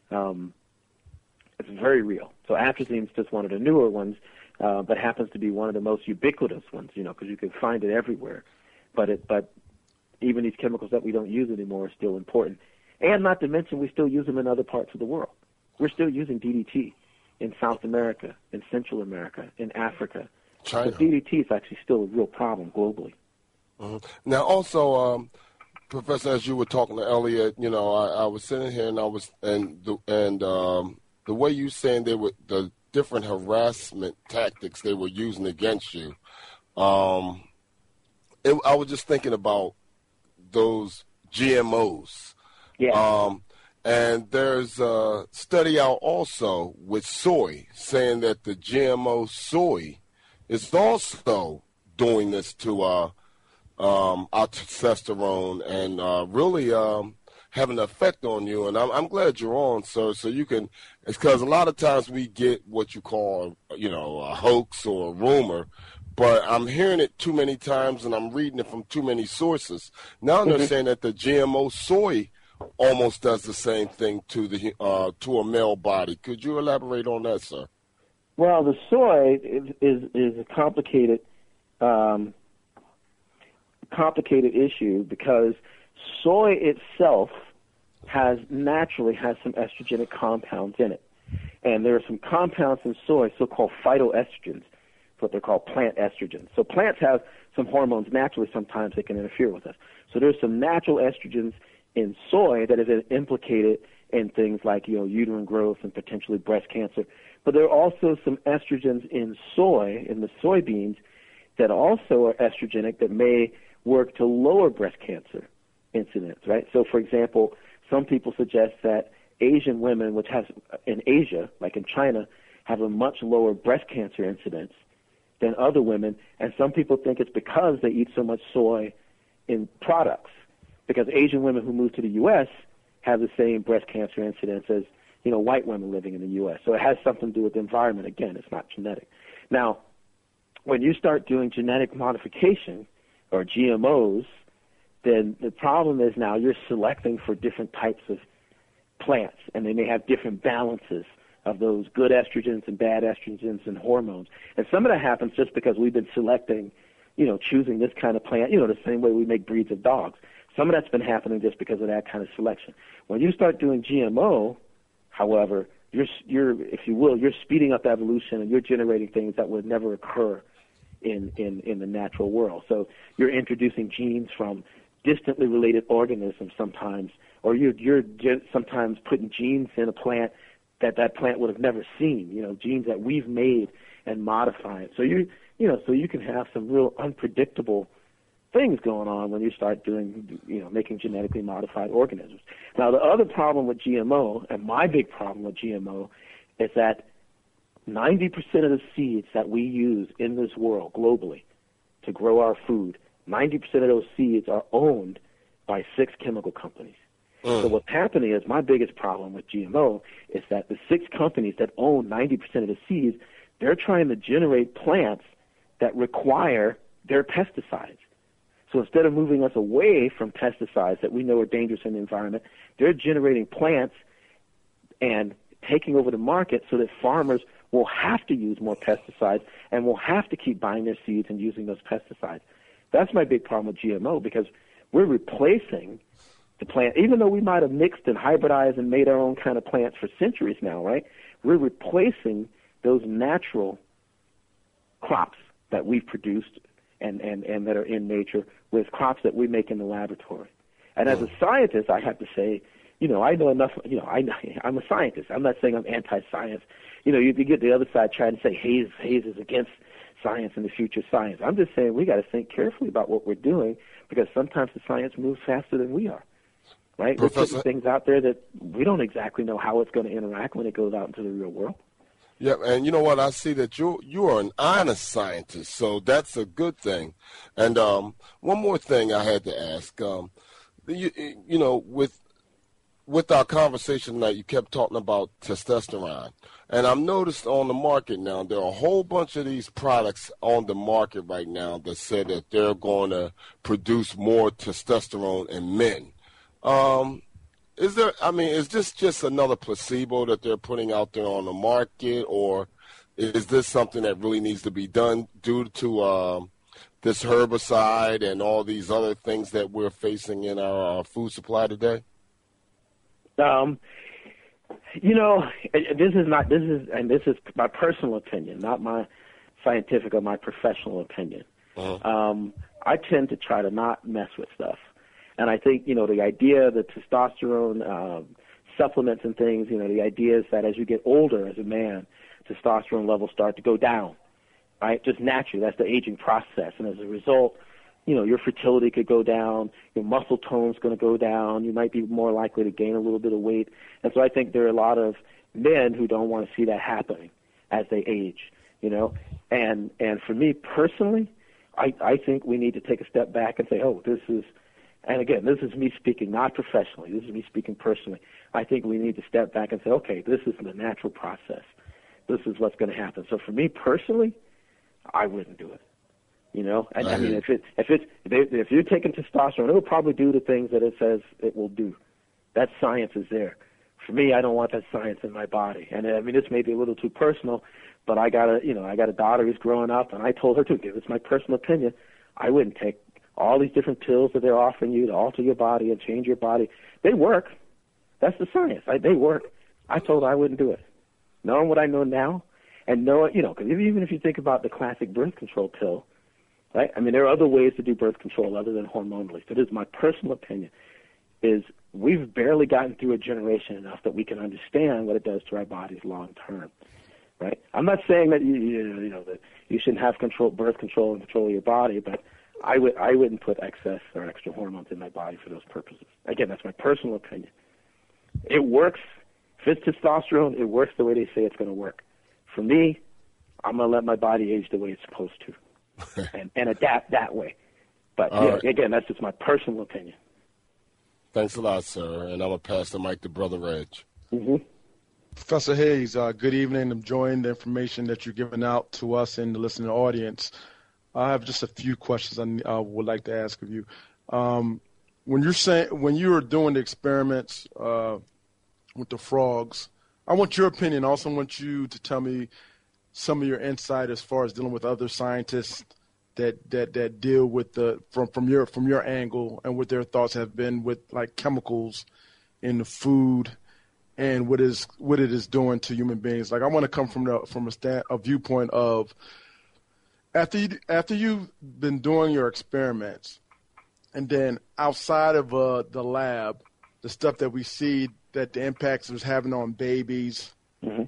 It's very real. So atrazine is just one of the newer ones, but happens to be one of the most ubiquitous ones, because you can find it everywhere. But even these chemicals that we don't use anymore are still important. And not to mention, we still use them in other parts of the world. We're still using DDT in South America, in Central America, in Africa. China. So DDT is actually still a real problem globally. Mm-hmm. Now, also, Professor, as you were talking to Elliot, I was sitting here and the way you saying they were the different harassment tactics they were using against you, I was just thinking about those GMOs. Yeah. And there's a study out also with soy saying that the GMO soy is also doing this to our testosterone and really having an effect on you. And I'm glad you're on, sir, so you can – it's because a lot of times we get what you call, a hoax or a rumor, but I'm hearing it too many times and I'm reading it from too many sources. Now they're saying that the GMO soy almost does the same thing to a male body. Could you elaborate on that, sir? Well, the soy is a complicated issue because soy itself naturally has some estrogenic compounds in it. And there are some compounds in soy, so-called phytoestrogens, what they're called plant estrogens. So plants have some hormones naturally sometimes that can interfere with us. So there's some natural estrogens in soy that is implicated in things like, uterine growth and potentially breast cancer. But there are also some estrogens in soy, in the soybeans, that also are estrogenic that may work to lower breast cancer incidence, right? So, for example, some people suggest that Asian women, which has in Asia, like in China, have a much lower breast cancer incidence than other women, and some people think it's because they eat so much soy in products, because Asian women who move to the U.S. have the same breast cancer incidence as, white women living in the U.S. So it has something to do with the environment. Again, it's not genetic. Now, when you start doing genetic modification or GMOs, then the problem is now you're selecting for different types of plants, and they may have different balances of those good estrogens and bad estrogens and hormones. And some of that happens just because we've been selecting, choosing this kind of plant, the same way we make breeds of dogs. Some of that's been happening just because of that kind of selection. When you start doing GMO, however, you're if you will, you're speeding up evolution, and you're generating things that would never occur in the natural world. So you're introducing genes from distantly related organisms sometimes, or you're sometimes putting genes in a plant that plant would have never seen, genes that we've made and modified. So so you can have some real unpredictable things going on when you start doing, making genetically modified organisms. Now, the other problem with GMO, and my big problem with GMO, is that 90% of the seeds that we use in this world globally to grow our food, 90% of those seeds are owned by 6 chemical companies. So what's happening is, my biggest problem with GMO is that the 6 companies that own 90% of the seeds, they're trying to generate plants that require their pesticides. So instead of moving us away from pesticides that we know are dangerous in the environment, they're generating plants and taking over the market so that farmers will have to use more pesticides and will have to keep buying their seeds and using those pesticides. That's my big problem with GMO, because we're replacing the plant, even though we might have mixed and hybridized and made our own kind of plants for centuries now, right? We're replacing those natural crops that we've produced and that are in nature with crops that we make in the laboratory. And as a scientist, I have to say, I know enough, I'm a scientist. I'm not saying I'm anti-science. You get the other side trying to say Hayes is against science and the future science. I'm just saying we got to think carefully about what we're doing, because sometimes the science moves faster than we are, right? We're putting things out there that we don't exactly know how it's going to interact when it goes out into the real world. Yeah, and you know what? I see that you are an honest scientist, so that's a good thing. And one more thing I had to ask, with our conversation tonight, you kept talking about testosterone. And I've noticed on the market now, there are a whole bunch of these products on the market right now that say that they're going to produce more testosterone in men. Is this just another placebo that they're putting out there on the market, or is this something that really needs to be done due to this herbicide and all these other things that we're facing in our food supply today? This is my personal opinion, not my scientific or my professional opinion. I tend to try to not mess with stuff. And I think, the idea, the testosterone supplements and things, the idea is that as you get older as a man, testosterone levels start to go down, right? Just naturally. That's the aging process. And as a result, your fertility could go down, your muscle tone's going to go down, you might be more likely to gain a little bit of weight. And so I think there are a lot of men who don't want to see that happening as they age, And for me personally, I think we need to take a step back and say, and again, this is me speaking not professionally, this is me speaking personally. I think we need to step back and say, okay, this is the natural process. This is what's going to happen. So for me personally, I wouldn't do it. I mean, if you're taking testosterone, it will probably do the things that it says it will do. That science is there. For me, I don't want that science in my body. And I mean, this may be a little too personal, but I got a daughter who's growing up, and I told her to give. It's my personal opinion. I wouldn't take all these different pills that they're offering you to alter your body and change your body. They work. That's the science. They work. I told her I wouldn't do it. Knowing what I know now, and because even if you think about the classic birth control pill, right? I mean, there are other ways to do birth control other than hormonally. So this is my personal opinion, is we've barely gotten through a generation enough that we can understand what it does to our bodies long term, right? I'm not saying that that you shouldn't have birth control and control your body, but I wouldn't put excess or extra hormones in my body for those purposes. Again, that's my personal opinion. It works. If it's testosterone, it works the way they say it's going to work. For me, I'm going to let my body age the way it's supposed to and adapt that way. But, again, that's just my personal opinion. Thanks a lot, sir. And I'm going to pass the mic to Brother Reg. Mm-hmm. Professor Hayes, good evening. I'm enjoying the information that you're giving out to us and the listening audience. I have just a few questions I would like to ask of you. When you were doing the experiments with the frogs, I want your opinion. I also want you to tell me some of your insight as far as dealing with other scientists that deal with from your angle and what their thoughts have been with like chemicals in the food and what it is doing to human beings. Like I want to come from a viewpoint of after you've been doing your experiments, and then outside of the lab, the stuff that we see that the impacts it was having on babies, mm-hmm.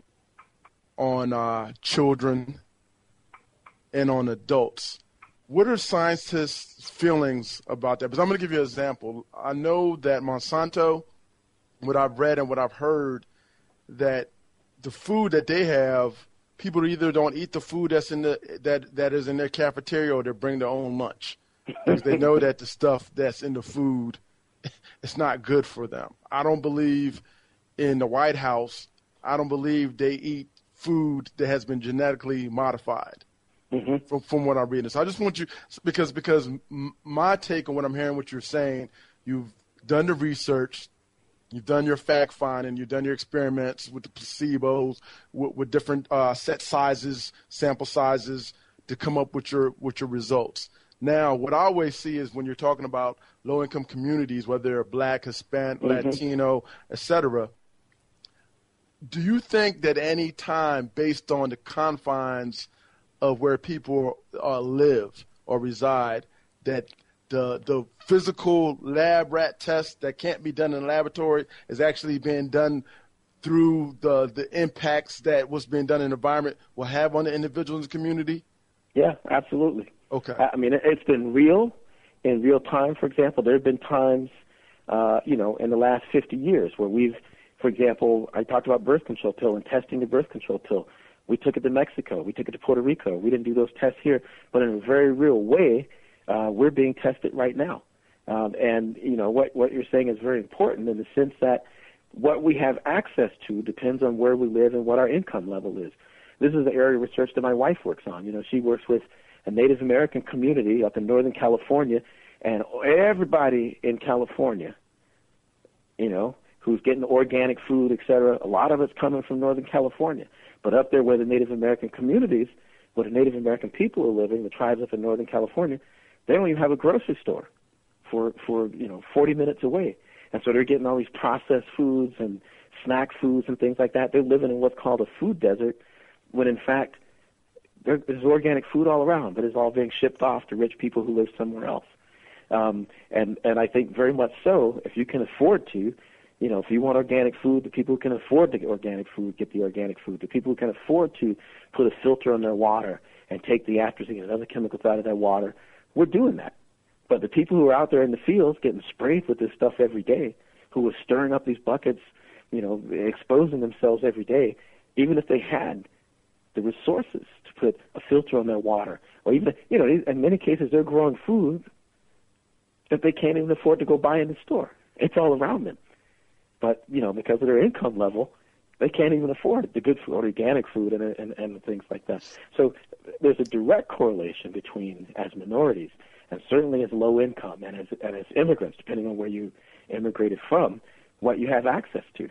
on children, and on adults. What are scientists' feelings about that? Because I'm going to give you an example. I know that Monsanto, what I've read and what I've heard, that the food that they have, people either don't eat the food that's that is in their cafeteria or they bring their own lunch because they know that the stuff that's in the food, it's not good for them. I don't believe in the White House. I don't believe they eat food that has been genetically modified. Mm-hmm. From what I'm reading. So I just want you, because my take on what I'm hearing, what you're saying, you've done the research, you've done your fact finding, you've done your experiments with the placebos, with different set sizes, sample sizes to come up with your results. Now, what I always see is when you're talking about low-income communities, whether they're Black, Hispanic, mm-hmm. Latino, etc., do you think that any time, based on the confines of where people live or reside, that the physical lab rat test that can't be done in a laboratory is actually being done through the impacts that what's being done in the environment will have on the individual in the community? Yeah, absolutely. Okay. I mean, it's been real in real time. For example, there have been times, in the last 50 years where we've, for example, I talked about birth control pill and testing the birth control pill. We took it to Mexico. We took it to Puerto Rico. We didn't do those tests here, but in a very real way, we're being tested right now. And what you're saying is very important in the sense that what we have access to depends on where we live and what our income level is. This is the area of research that my wife works on. She works with a Native American community up in Northern California, and everybody in California, who's getting organic food, et cetera, a lot of it's coming from Northern California. But up there where the Native American communities, where the Native American people are living, the tribes up in Northern California, they don't even have a grocery store for 40 minutes away. And so they're getting all these processed foods and snack foods and things like that. They're living in what's called a food desert, when in fact there's organic food all around, but it's all being shipped off to rich people who live somewhere else. And I think very much so, if you can afford to, if you want organic food, the people who can afford the organic food get the organic food. The people who can afford to put a filter on their water and take the atrazine and other chemicals out of their water, we're doing that. But the people who are out there in the fields getting sprayed with this stuff every day, who are stirring up these buckets, exposing themselves every day, even if they had the resources to put a filter on their water, or even, in many cases they're growing food that they can't even afford to go buy in the store. It's all around them. But, because of their income level, they can't even afford the good food, organic food, and things like that. So there's a direct correlation between, as minorities, and certainly as low income, and as immigrants, depending on where you immigrated from, what you have access to.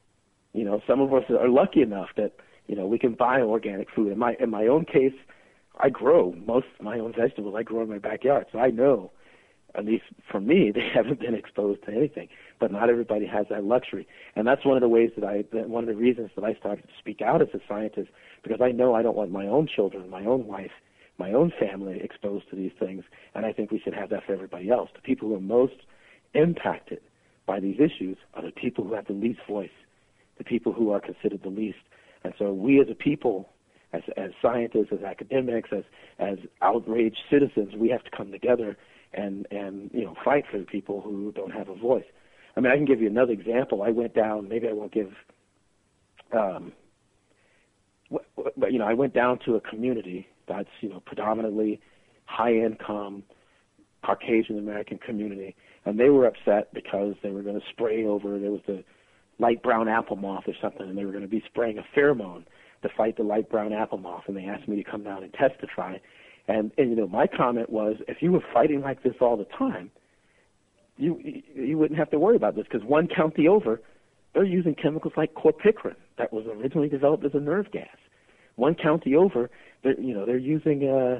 Some of us are lucky enough that, we can buy organic food. In my own case, I grow most of my own vegetables. I grow in my backyard, so I know, at least for me, they haven't been exposed to anything. But not everybody has that luxury, and that's one of the ways one of the reasons that I started to speak out as a scientist, because I know I don't want my own children, my own wife, my own family exposed to these things, and I think we should have that for everybody else. The people who are most impacted by these issues are the people who have the least voice, the people who are considered the least. And so we as a people, as scientists, as academics, as outraged citizens, we have to come together and fight for the people who don't have a voice. I mean, I can give you another example. I went down, maybe I won't give, but I went down to a community that's, predominantly high-income Caucasian American community, and they were upset because they were going to spray over. There was the light brown apple moth or something, and they were going to be spraying a pheromone to fight the light brown apple moth, and they asked me to come down and testify. And my comment was, if you were fighting like this all the time, you wouldn't have to worry about this, because one county over, they're using chemicals like chlorpicrin that was originally developed as a nerve gas. One county over, they're using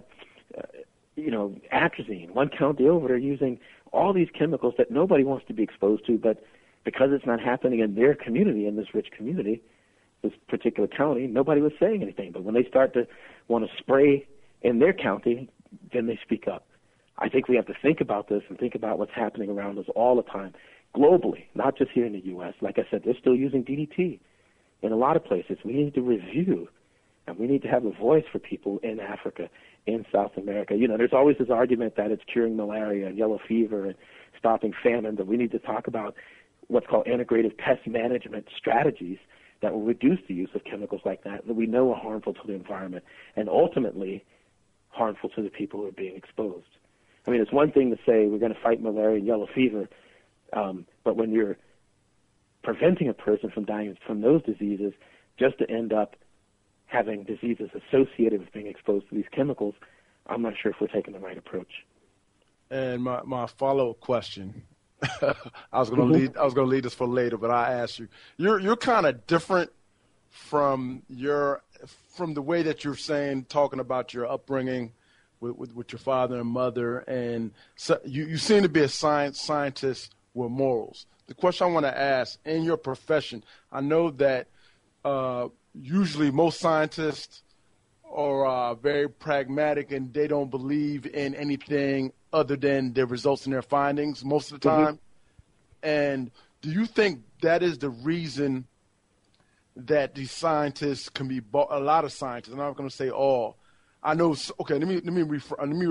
atrazine. One county over, they're using all these chemicals that nobody wants to be exposed to, but because it's not happening in their community, in this rich community, this particular county, nobody was saying anything. But when they start to want to spray in their county, then they speak up. I think we have to think about this and think about what's happening around us all the time, globally, not just here in the U.S. Like I said, they're still using DDT in a lot of places. We need to review, and we need to have a voice for people in Africa, in South America. There's always this argument that it's curing malaria and yellow fever and stopping famine, but we need to talk about what's called integrative pest management strategies that will reduce the use of chemicals like that we know are harmful to the environment and ultimately harmful to the people who are being exposed. I mean, it's one thing to say we're going to fight malaria and yellow fever, but when you're preventing a person from dying from those diseases just to end up having diseases associated with being exposed to these chemicals, I'm not sure if we're taking the right approach. And my follow-up question, I was going to leave this for later, but I asked you. You're kind of different from the way that you're talking about your upbringing with your father and mother, and so you seem to be a scientist with morals. The question I want to ask, in your profession, I know that usually most scientists are very pragmatic and they don't believe in anything other than their results and their findings most of the time. And do you think that is the reason that these scientists can be a lot of scientists, I'm not going to say all. I know. Okay, let me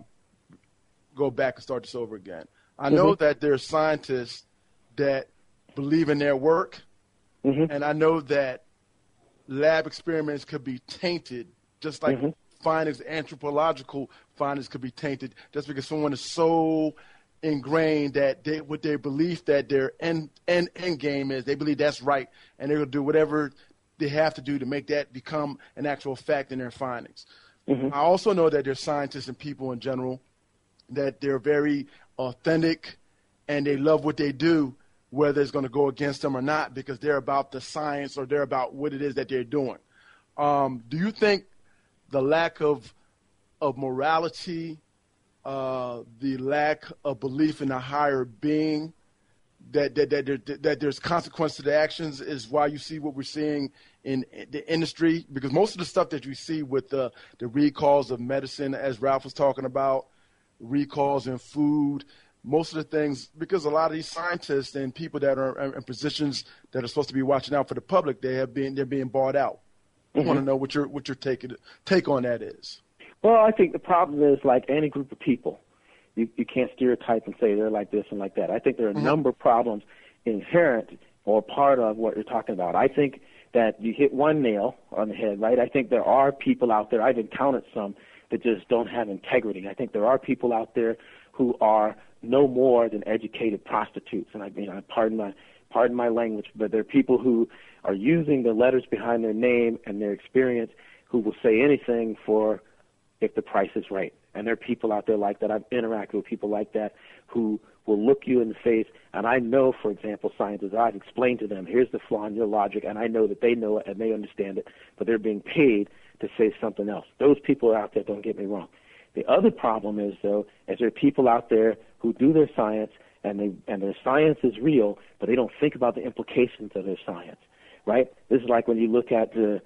go back and start this over again. I know that there are scientists that believe in their work, and I know that lab experiments could be tainted, just like findings, anthropological findings could be tainted, just because someone is so ingrained that with their belief that their end game is, they believe that's right, and they're going to do whatever they have to do to make that become an actual fact in their findings. I also know that there's scientists and people in general that they're very authentic and they love what they do, whether it's going to go against them or not, because they're about the science or they're about what it is that they're doing. Do you think the lack of morality, the lack of belief in a higher being, that there's consequence to the actions is why you see what we're seeing in the industry? Because most of the stuff that you see with the recalls of medicine, as Ralph was talking about, recalls in food, most of the things, because a lot of these scientists and people that are in positions that are supposed to be watching out for the public, they're being bought out. I want to know what your take on that is. Well, I think the problem is, like any group of people, you can't stereotype and say they're like this and like that. I think there are a number of problems inherent or part of what you're talking about. I think that you hit one nail on the head, right? I think there are people out there, I've encountered some, that just don't have integrity. I think there are people out there who are no more than educated prostitutes. And I mean, pardon my language, but there are people who are using the letters behind their name and their experience who will say anything for if the price is right. And there are people out there like that. I've interacted with people like that who will look you in the face. And I know, for example, scientists, I've explained to them, here's the flaw in your logic, and I know that they know it and they understand it, but they're being paid to say something else. Those people are out there, don't get me wrong. The other problem is, though, is there are people out there who do their science and their science is real, but they don't think about the implications of their science, right? This is like when you look at the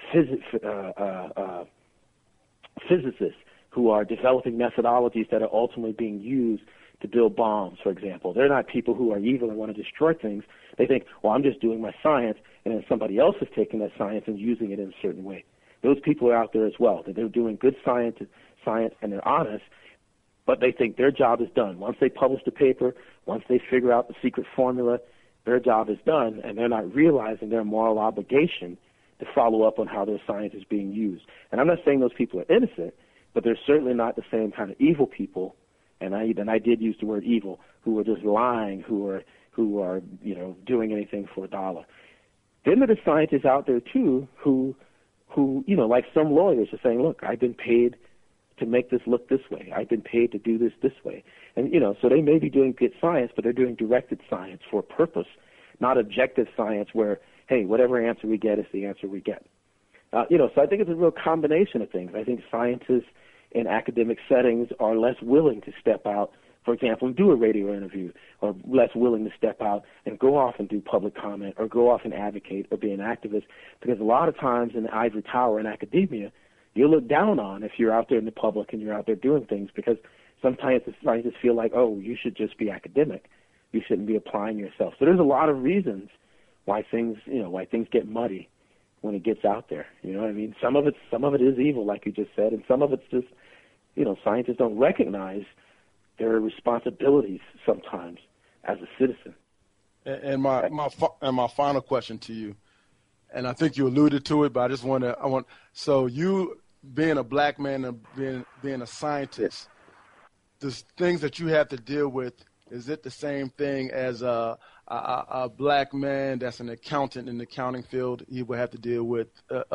physicists who are developing methodologies that are ultimately being used to build bombs, for example. They're not people who are evil and want to destroy things. They think, well, I'm just doing my science, and then somebody else is taking that science and using it in a certain way. Those people are out there as well. That they're doing good science and they're honest, but they think their job is done. Once they publish the paper, once they figure out the secret formula, their job is done, and they're not realizing their moral obligation to follow up on how their science is being used. And I'm not saying those people are innocent, but they're certainly not the same kind of evil people, and I did use the word evil, who are just lying, who who are, doing anything for a dollar. Then there are scientists out there too who, like some lawyers are saying, look, I've been paid to make this look this way. I've been paid to do this way. And, so they may be doing good science, but they're doing directed science for a purpose, not objective science where, hey, whatever answer we get is the answer we get. So I think it's a real combination of things. I think scientists in academic settings are less willing to step out, for example, and do a radio interview, or less willing to step out and go off and do public comment or go off and advocate or be an activist, because a lot of times in the ivory tower in academia, you're looked down on if you're out there in the public and you're out there doing things, because sometimes the scientists feel like, oh, you should just be academic. You shouldn't be applying yourself. So there's a lot of reasons why things get muddy when it gets out there. You know what I mean? Some of it is evil, like you just said, and some of it's just, scientists don't recognize their responsibilities sometimes as a citizen. And my final question to you, and I think you alluded to it, but so you being a black man and being a scientist, the things that you have to deal with, is it the same thing as a black man that's an accountant in the accounting field? He would have to deal with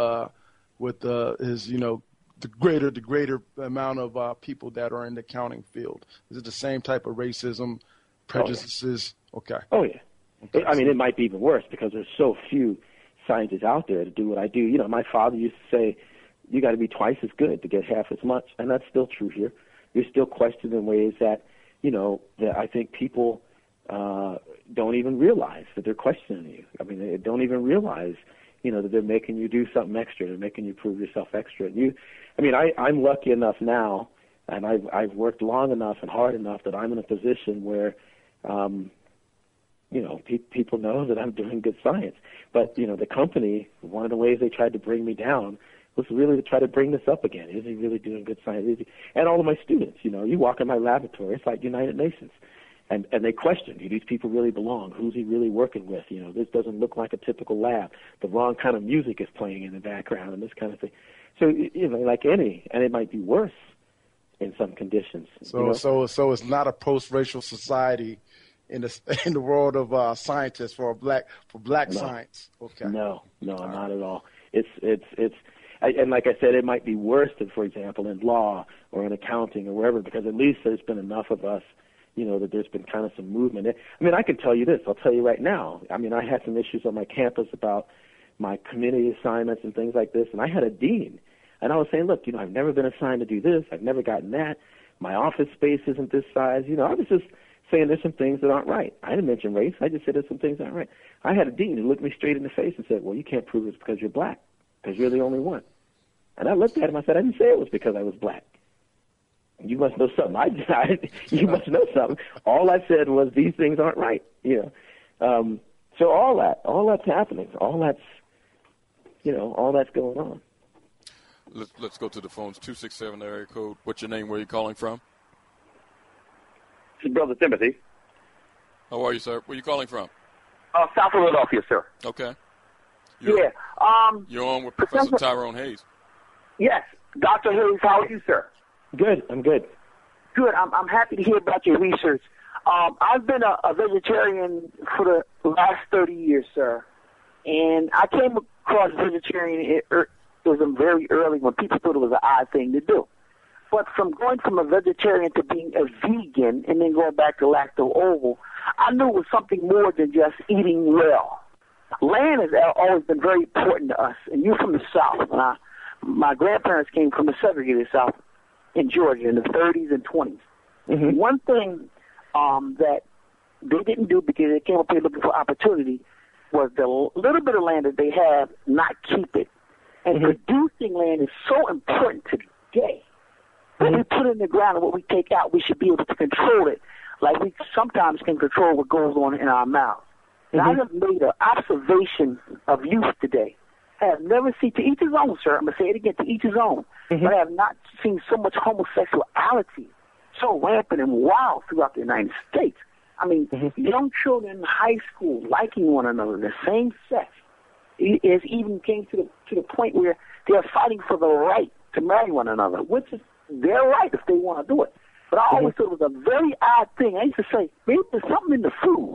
his, the greater amount of people that are in the accounting field. Is it the same type of racism, prejudices? Okay. Oh, yeah. Okay. I mean, it might be even worse because there's so few scientists out there to do what I do. My father used to say, you got to be twice as good to get half as much, and that's still true here. You're still questioned in ways that, that I think people don't even realize that they're questioning you. I mean, they don't even realize, that they're making you do something extra. They're making you prove yourself extra. I'm lucky enough now, and I've worked long enough and hard enough that I'm in a position where, people know that I'm doing good science. But, the company, one of the ways they tried to bring me down was really to try to bring this up again. Is he really doing good science? And all of my students, you walk in my laboratory, it's like United Nations. And they question, do these people really belong? Who's he really working with? This doesn't look like a typical lab. The wrong kind of music is playing in the background and this kind of thing. So, and it might be worse in some conditions. So it's not a post-racial society in the world of scientists for black science. Okay. No, not at all. And like I said, it might be worse than, for example, in law or in accounting or wherever, because at least there's been enough of us, that there's been kind of some movement. I mean, I can tell you this. I'll tell you right now. I mean, I had some issues on my campus about my community assignments and things like this, and I had a dean. And I was saying, look, I've never been assigned to do this. I've never gotten that. My office space isn't this size. I was just saying there's some things that aren't right. I didn't mention race. I just said there's some things that aren't right. I had a dean who looked me straight in the face and said, well, you can't prove it's because you're black, because you're the only one. And I looked at him. I said, I didn't say it was because I was black. You must know something. You must know something. All I said was these things aren't right. So all that's happening. All that's going on. Let's go to the phones. 267 area code. What's your name? Where are you calling from? This is Brother Timothy. How are you, sir? Where are you calling from? South Philadelphia, sir. Okay. You're on with Professor Tyrone Hayes. Yes. Dr. Hayes, how are you, sir? Good. I'm good. Good. I'm happy to hear about your research. I've been a vegetarian for the last 30 years, sir. And I came across vegetarian, it was very early when people thought it was an odd thing to do. But from going from a vegetarian to being a vegan and then going back to lacto-ovo, I knew it was something more than just eating well. Land has always been very important to us. And you're from the South. My grandparents came from the segregated South in Georgia in the 30s and 20s. Mm-hmm. One thing that they didn't do because they came up here looking for opportunity was the little bit of land that they have, not keep it. And producing land is so important today. What we put in the ground and what we take out, we should be able to control it like we sometimes can control what goes on in our mouths. And I have made an observation of youth today. I have never seen, to each his own, sir, I'm going to say it again, to each his own, but I have not seen so much homosexuality so rampant and wild throughout the United States. I mean, young children in high school liking one another, the same sex. It even came to the point where they are fighting for the right to marry one another, which is their right if they want to do it. But I always thought it was a very odd thing. I used to say, maybe there's something in the food.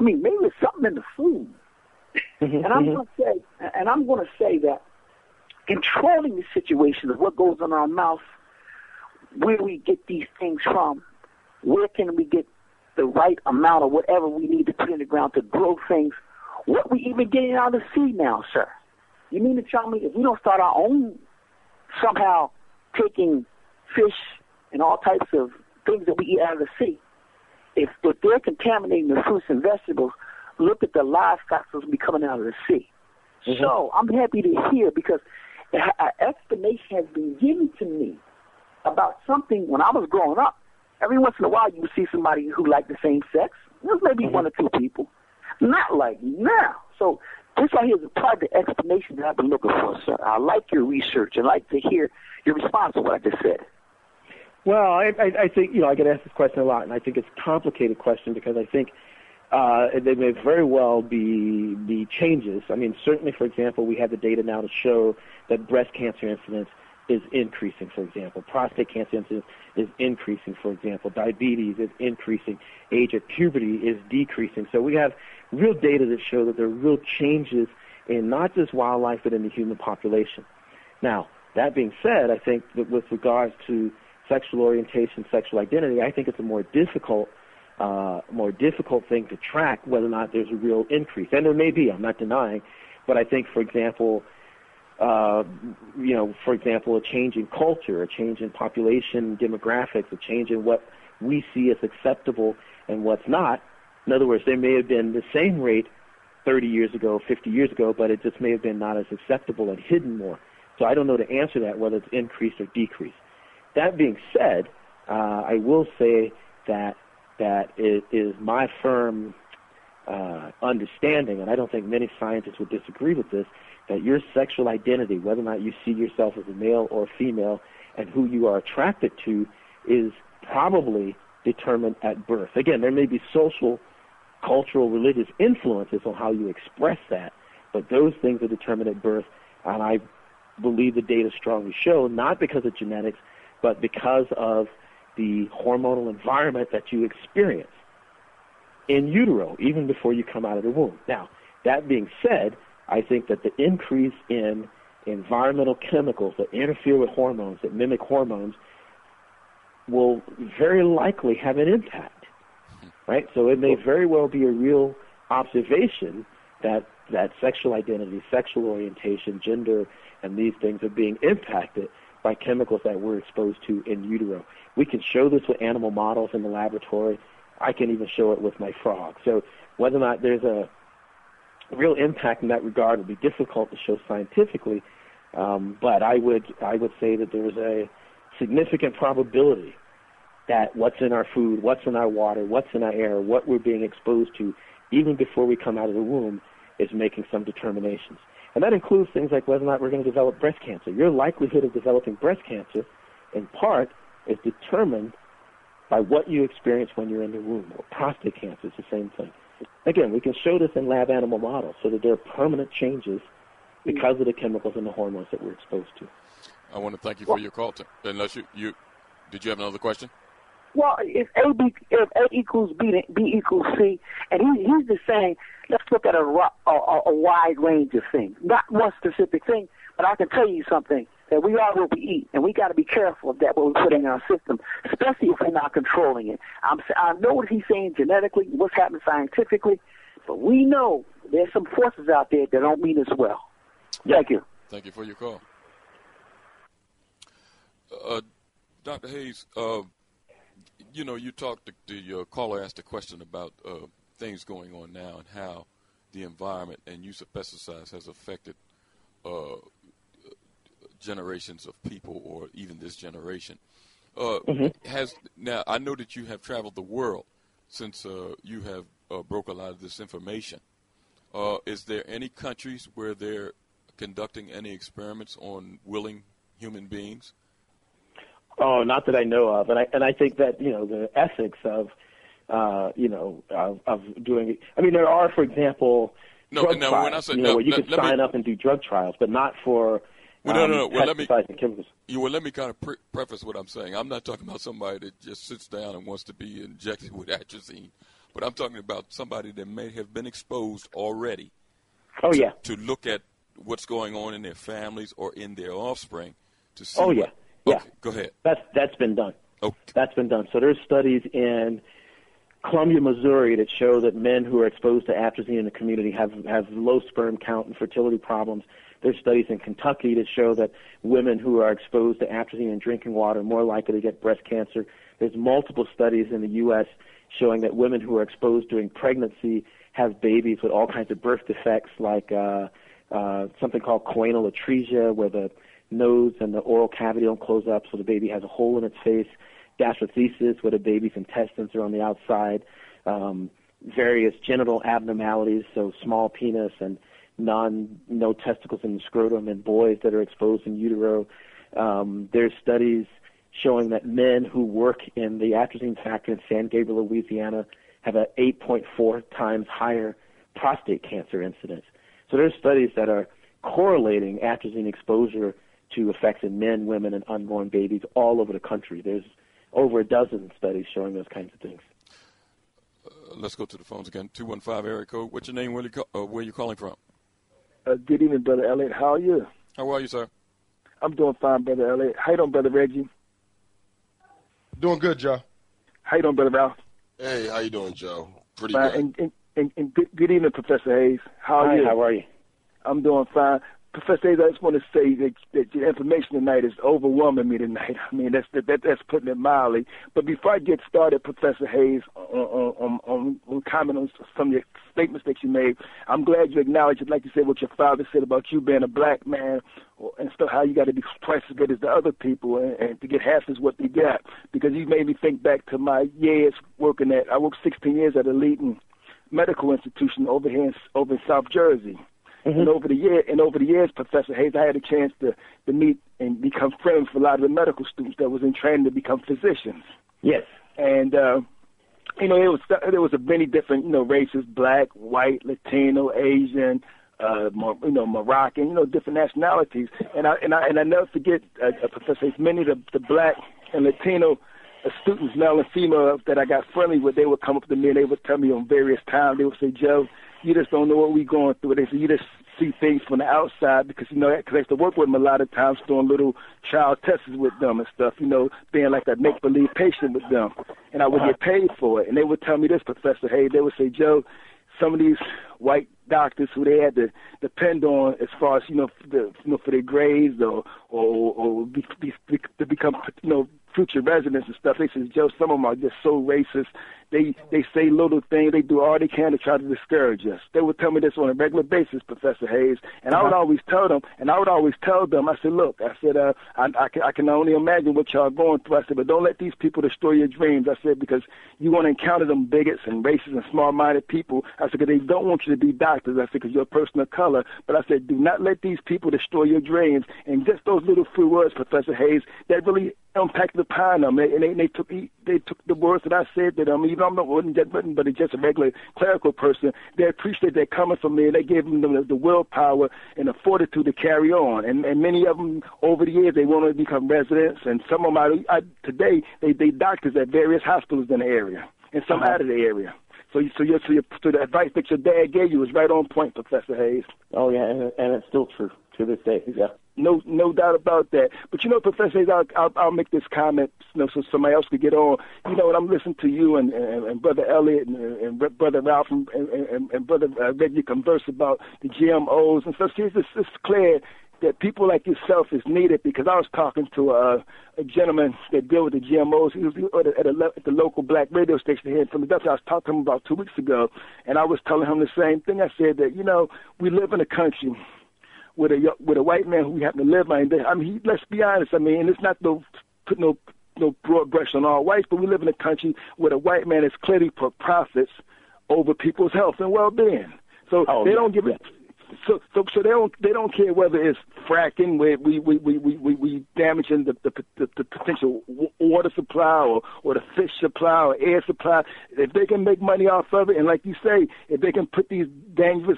I mean, maybe it's something in the food. And I'm going to say that controlling the situation of what goes in our mouth, where we get these things from, where can we get the right amount of whatever we need to put in the ground to grow things, what we even getting out of the sea now, sir. You mean to tell me if we don't start our own somehow taking fish and all types of things that we eat out of the sea, if they're contaminating the fruits and vegetables, look at the livestock that's be coming out of the sea. So I'm happy to hear, because an explanation has been given to me about something when I was growing up. Every once in a while you would see somebody who liked the same sex. There's maybe one or two people. Not like now. So this right here is a part of the explanation that I've been looking for, sir. I like your research. I'd like to hear your response to what I just said. Well, I think, I get asked this question a lot, and I think it's a complicated question, because I think there may very well be changes. I mean, certainly, for example, we have the data now to show that breast cancer incidence is increasing, for example. Prostate cancer incidence is increasing, for example. Diabetes is increasing. Age of puberty is decreasing. So we have real data that show that there are real changes in not just wildlife, but in the human population. Now, that being said, I think that with regards to sexual orientation, sexual identity, I think it's a more difficult thing to track whether or not there's a real increase. And there may be, I'm not denying, but I think, for example, a change in culture, a change in population demographics, a change in what we see as acceptable and what's not. In other words, there may have been the same rate 30 years ago, 50 years ago, but it just may have been not as acceptable and hidden more. So I don't know to answer that, whether it's increased or decreased. That being said, I will say that it is my firm understanding, and I don't think many scientists would disagree with this, that your sexual identity, whether or not you see yourself as a male or female, and who you are attracted to, is probably determined at birth. Again, there may be social, cultural, religious influences on how you express that, but those things are determined at birth, and I believe the data strongly show, not because of genetics, but because of the hormonal environment that you experience in utero, even before you come out of the womb. Now, that being said, I think that the increase in environmental chemicals that interfere with hormones, that mimic hormones, will very likely have an impact, right? So it may very well be a real observation that sexual identity, sexual orientation, gender, and these things are being impacted by chemicals that we're exposed to in utero. We can show this with animal models in the laboratory. I can even show it with my frog. So whether or not there's a real impact in that regard would be difficult to show scientifically, but I would say that there is a significant probability that what's in our food, what's in our water, what's in our air, what we're being exposed to, even before we come out of the womb, is making some determinations. And that includes things like whether or not we're going to develop breast cancer. Your likelihood of developing breast cancer, in part, is determined by what you experience when you're in the womb. Or prostate cancer is the same thing. Again, we can show this in lab animal models so that there are permanent changes because of the chemicals and the hormones that we're exposed to. I want to thank you for your call. Unless you did you have another question? Well, if A equals B equals C, and he's just saying, let's look at a wide range of things, not one specific thing. But I can tell you something, that we are what we eat, and we got to be careful of that, what we put in our system, especially if we're not controlling it. I know what he's saying genetically, what's happening scientifically, but we know there's some forces out there that don't mean as well. Thank you. Thank you for your call. Dr. Hayes, you talked, the caller asked a question about things going on now and how the environment and use of pesticides has affected generations of people, or even this generation. Now, I know that you have traveled the world since you have broke a lot of this information. Is there any countries where they're conducting any experiments on willing human beings? Oh, not that I know of, and I think that the ethics of doing it. I mean, there are, for example, drug trials, when I say, where you can sign up and do drug trials, but not for pesticides and chemicals. Let me kind of preface what I'm saying. I'm not talking about somebody that just sits down and wants to be injected with atrazine. But I'm talking about somebody that may have been exposed already. Oh, yeah. To look at what's going on in their families or in their offspring to see. Oh, yeah. Yeah. Okay, go ahead. That's been done. Okay. That's been done. So there's studies in Columbia, Missouri that show that men who are exposed to atrazine in the community have low sperm count and fertility problems. There's studies in Kentucky that show that women who are exposed to atrazine in drinking water are more likely to get breast cancer. There's multiple studies in the U.S. showing that women who are exposed during pregnancy have babies with all kinds of birth defects, like something called choanal atresia, where the nose and the oral cavity don't close up, so the baby has a hole in its face. Gastrothesis, where the baby's intestines are on the outside. Various genital abnormalities, so small penis and no testicles in the scrotum in boys that are exposed in utero. There's studies showing that men who work in the atrazine factory in San Gabriel, Louisiana, have an 8.4 times higher prostate cancer incidence. So there's studies that are correlating atrazine exposure to effects in men, women, and unborn babies all over the country. There's over a dozen studies showing those kinds of things. Let's go to the phones again. 215 area code. What's your name? Where you calling from? Good evening, Brother Elliot. How are you? How are you, sir? I'm doing fine, Brother Elliot. How you doing, Brother Reggie? Doing good, Joe. How you doing, Brother Ralph? Hey, how you doing, Joe? Pretty fine. good. And good evening, Professor Hayes. How are you? How are you? I'm doing fine. Professor Hayes, I just want to say that your information tonight is overwhelming me tonight. I mean, that's putting it mildly. But before I get started, Professor Hayes, on comment on some of your statements that you made, I'm glad you acknowledged, like you said, what your father said about you being a black man and stuff, how you got to be twice as good as the other people and to get half as what they got. Because you made me think back to my years working I worked 16 years at a leading medical institution over in South Jersey. Mm-hmm. And over the years, Professor Hayes, I had a chance to meet and become friends with a lot of the medical students that was in training to become physicians. Yes. And there was many different races: black, white, Latino, Asian, Moroccan, different nationalities. And I never forget, Professor Hayes, many of the black and Latino students, male and female, that I got friendly with, they would come up to me and they would tell me on various times, they would say, Joe, you just don't know what we're going through. They say, you just see things from the outside because I used to work with them a lot of times doing little child tests with them and stuff, being like a make-believe patient with them. And I would get paid for it. And they would tell me this, Professor Hayes, they would say, Joe, some of these white doctors who they had to depend on as far as, for their grades or to become, future residents and stuff. They said, Joe, some of them are just so racist. They say little things. They do all they can to try to discourage us. They would tell me this on a regular basis, Professor Hayes, and I would always tell them. I said, look, I can only imagine what y'all are going through. I said, but don't let these people destroy your dreams. I said, because you're going to encounter them bigots and racists and small-minded people. I said, because they don't want you to be doctors. I said, because you're a person of color. But I said, do not let these people destroy your dreams. And just those little few words, Professor Hayes, that really impacted upon them. And they took the words that I said to them, even though I wasn't just a regular clerical person. They appreciated that coming from me, and they gave them the willpower and the fortitude to carry on. And many of them, over the years, they wanted to become residents, and some of them today, they doctors at various hospitals in the area, and some out of the area. So the advice that your dad gave you is right on point, Professor Hayes. Oh, yeah, and it's still true to this day, yeah. No doubt about that. But, Professor Hayes, I'll make this comment so somebody else could get on. When I'm listening to you and Brother Elliot and Brother Ralph and Brother Reggie converse about the GMOs and stuff, it's clear that people like yourself is needed, because I was talking to a gentleman that deal with the GMOs. He was at the local black radio station here in Philadelphia. I was talking to him about 2 weeks ago, and I was telling him the same thing. I said that, we live in a country with a white man who we happen to live by. I mean, let's be honest. I mean, it's not put no broad brush on all whites, but we live in a country where a white man is clearly put profits over people's health and well-being. So they don't give it. So they don't care whether it's fracking, where we damaging the potential water supply or the fish supply or air supply. If they can make money off of it, and like you say, if they can put these dangerous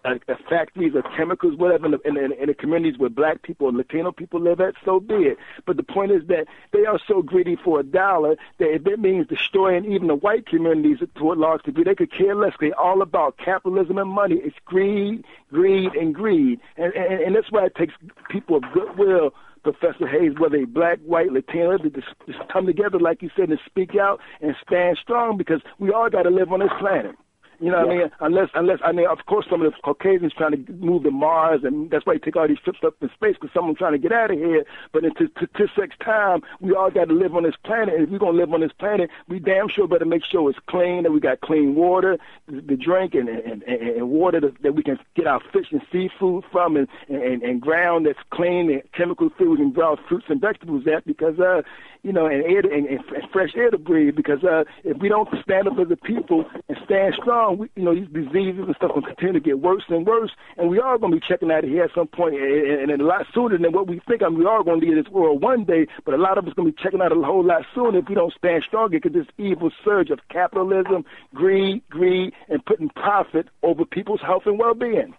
factories or chemicals, whatever, in the communities where black people and Latino people live at, so be it. But the point is that they are so greedy for $1 that if it means destroying even the white communities to a large degree, they could care less. They're all about capitalism and money. It's greed, greed, and greed. And that's why it takes people of goodwill, Professor Hayes, whether they black, white, Latino, to just come together, like you said, and speak out and stand strong, because we all got to live on this planet. You know what I mean? Unless, of course, some of the Caucasians trying to move to Mars, and that's why they take all these trips up in space, because someone's trying to get out of here. But until such time, we all got to live on this planet. And if we're going to live on this planet, we damn sure better make sure it's clean, that we got clean water to drink, and water that we can get our fish and seafood from, and ground that's clean, and chemical foods and ground fruits and vegetables at, because, and air and fresh air to breathe, because if we don't stand up as a people and stand strong, these diseases and stuff will continue to get worse and worse, and we are going to be checking out of here at some point, and a lot sooner than what we think. I mean, we are going to leave this world one day, but a lot of us going to be checking out a whole lot sooner if we don't stand strong, because this evil surge of capitalism, greed, and putting profit over people's health and well-being.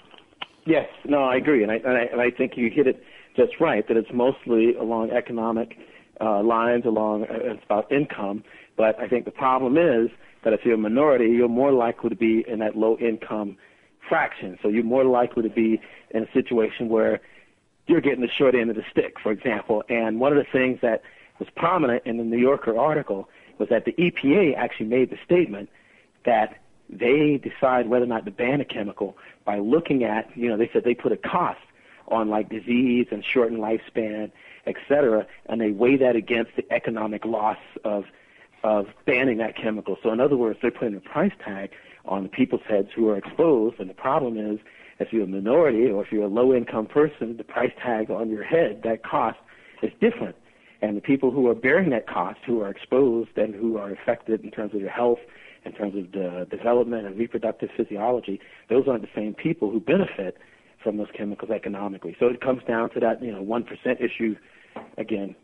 Yes, no, I agree, and I think you hit it just right, that it's mostly along economic lines, it's about income. But I think the problem is that if you're a minority, you're more likely to be in that low-income fraction. So you're more likely to be in a situation where you're getting the short end of the stick, for example. And one of the things that was prominent in the New Yorker article was that the EPA actually made the statement that they decide whether or not to ban a chemical by looking at, they said they put a cost on like disease and shortened lifespan, et cetera, and they weigh that against the economic loss of banning that chemical. So in other words, they're putting a price tag on the people's heads who are exposed, and the problem is, if you're a minority or if you're a low-income person, the price tag on your head, that cost, is different. And the people who are bearing that cost, who are exposed and who are affected in terms of their health, in terms of the development and reproductive physiology, those aren't the same people who benefit from those chemicals economically. So it comes down to that 1% issue again.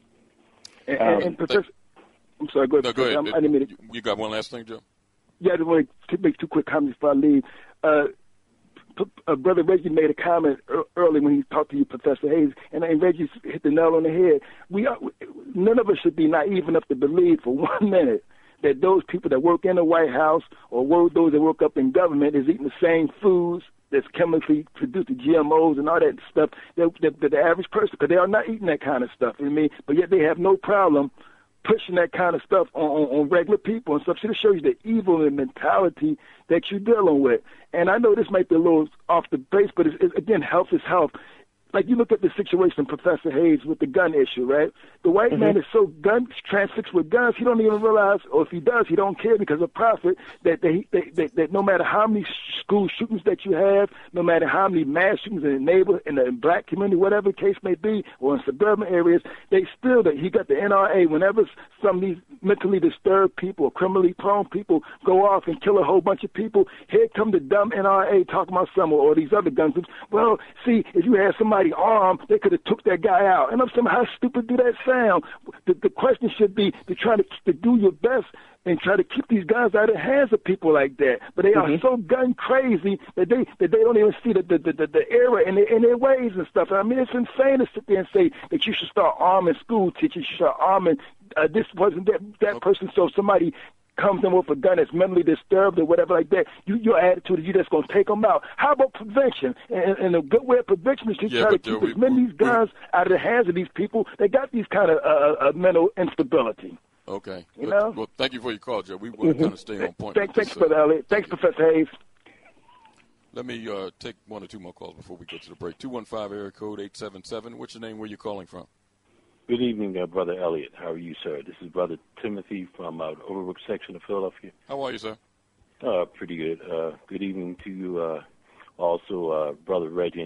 And Professor, I'm sorry, go ahead. No, go ahead. I didn't mean to... You got one last thing, Joe? Yeah, I just want to make two quick comments before I leave. Brother Reggie made a comment early when he talked to you, Professor Hayes, and Reggie hit the nail on the head. None of us should be naive enough to believe for 1 minute that those people that work in the White House or those that work up in government is eating the same foods that's chemically produced, the GMOs and all that stuff, the average person, because they are not eating that kind of stuff, but yet they have no problem pushing that kind of stuff on regular people and stuff. So it shows you the evil and mentality that you're dealing with. And I know this might be a little off the base, but again, health is health. Like you look at the situation, Professor Hayes, with the gun issue, right? The white man is so transfixed with guns, he don't even realize, or if he does, he don't care because of profit, that no matter how many school shootings that you have, no matter how many mass shootings in the black community, whatever the case may be, or in suburban areas, he got the NRA. Whenever some of these mentally disturbed people or criminally prone people go off and kill a whole bunch of people, here come the dumb NRA talking about some or these other guns. Well, see, if you had somebody armed, they could have took that guy out. And I'm saying, how stupid do that sound? The question should be to try to do your best and try to keep these guns out of the hands of people like that. But they are so gun crazy that they don't even see the error in their ways and stuff. I mean, it's insane to sit there and say that you should start arming school teachers, you should start arming this wasn't that person, so somebody comes in with a gun that's mentally disturbed or whatever like that, your attitude is you're just going to take them out. How about prevention? And a good way of prevention is to try to keep as many of these guns out of the hands of these people that got these kind of mental instability. Okay. Well, thank you for your call, Joe. We want to kind of stay on point. Thanks, Brother Elliott. Thanks, Professor Hayes. Let me take one or two more calls before we go to the break. 215 area code 877. What's your name? Where are you calling from? Good evening, Brother Elliott. How are you, sir? This is Brother Timothy from the Overbrook section of Philadelphia. How are you, sir? Pretty good. Good evening to you, also Brother Reggie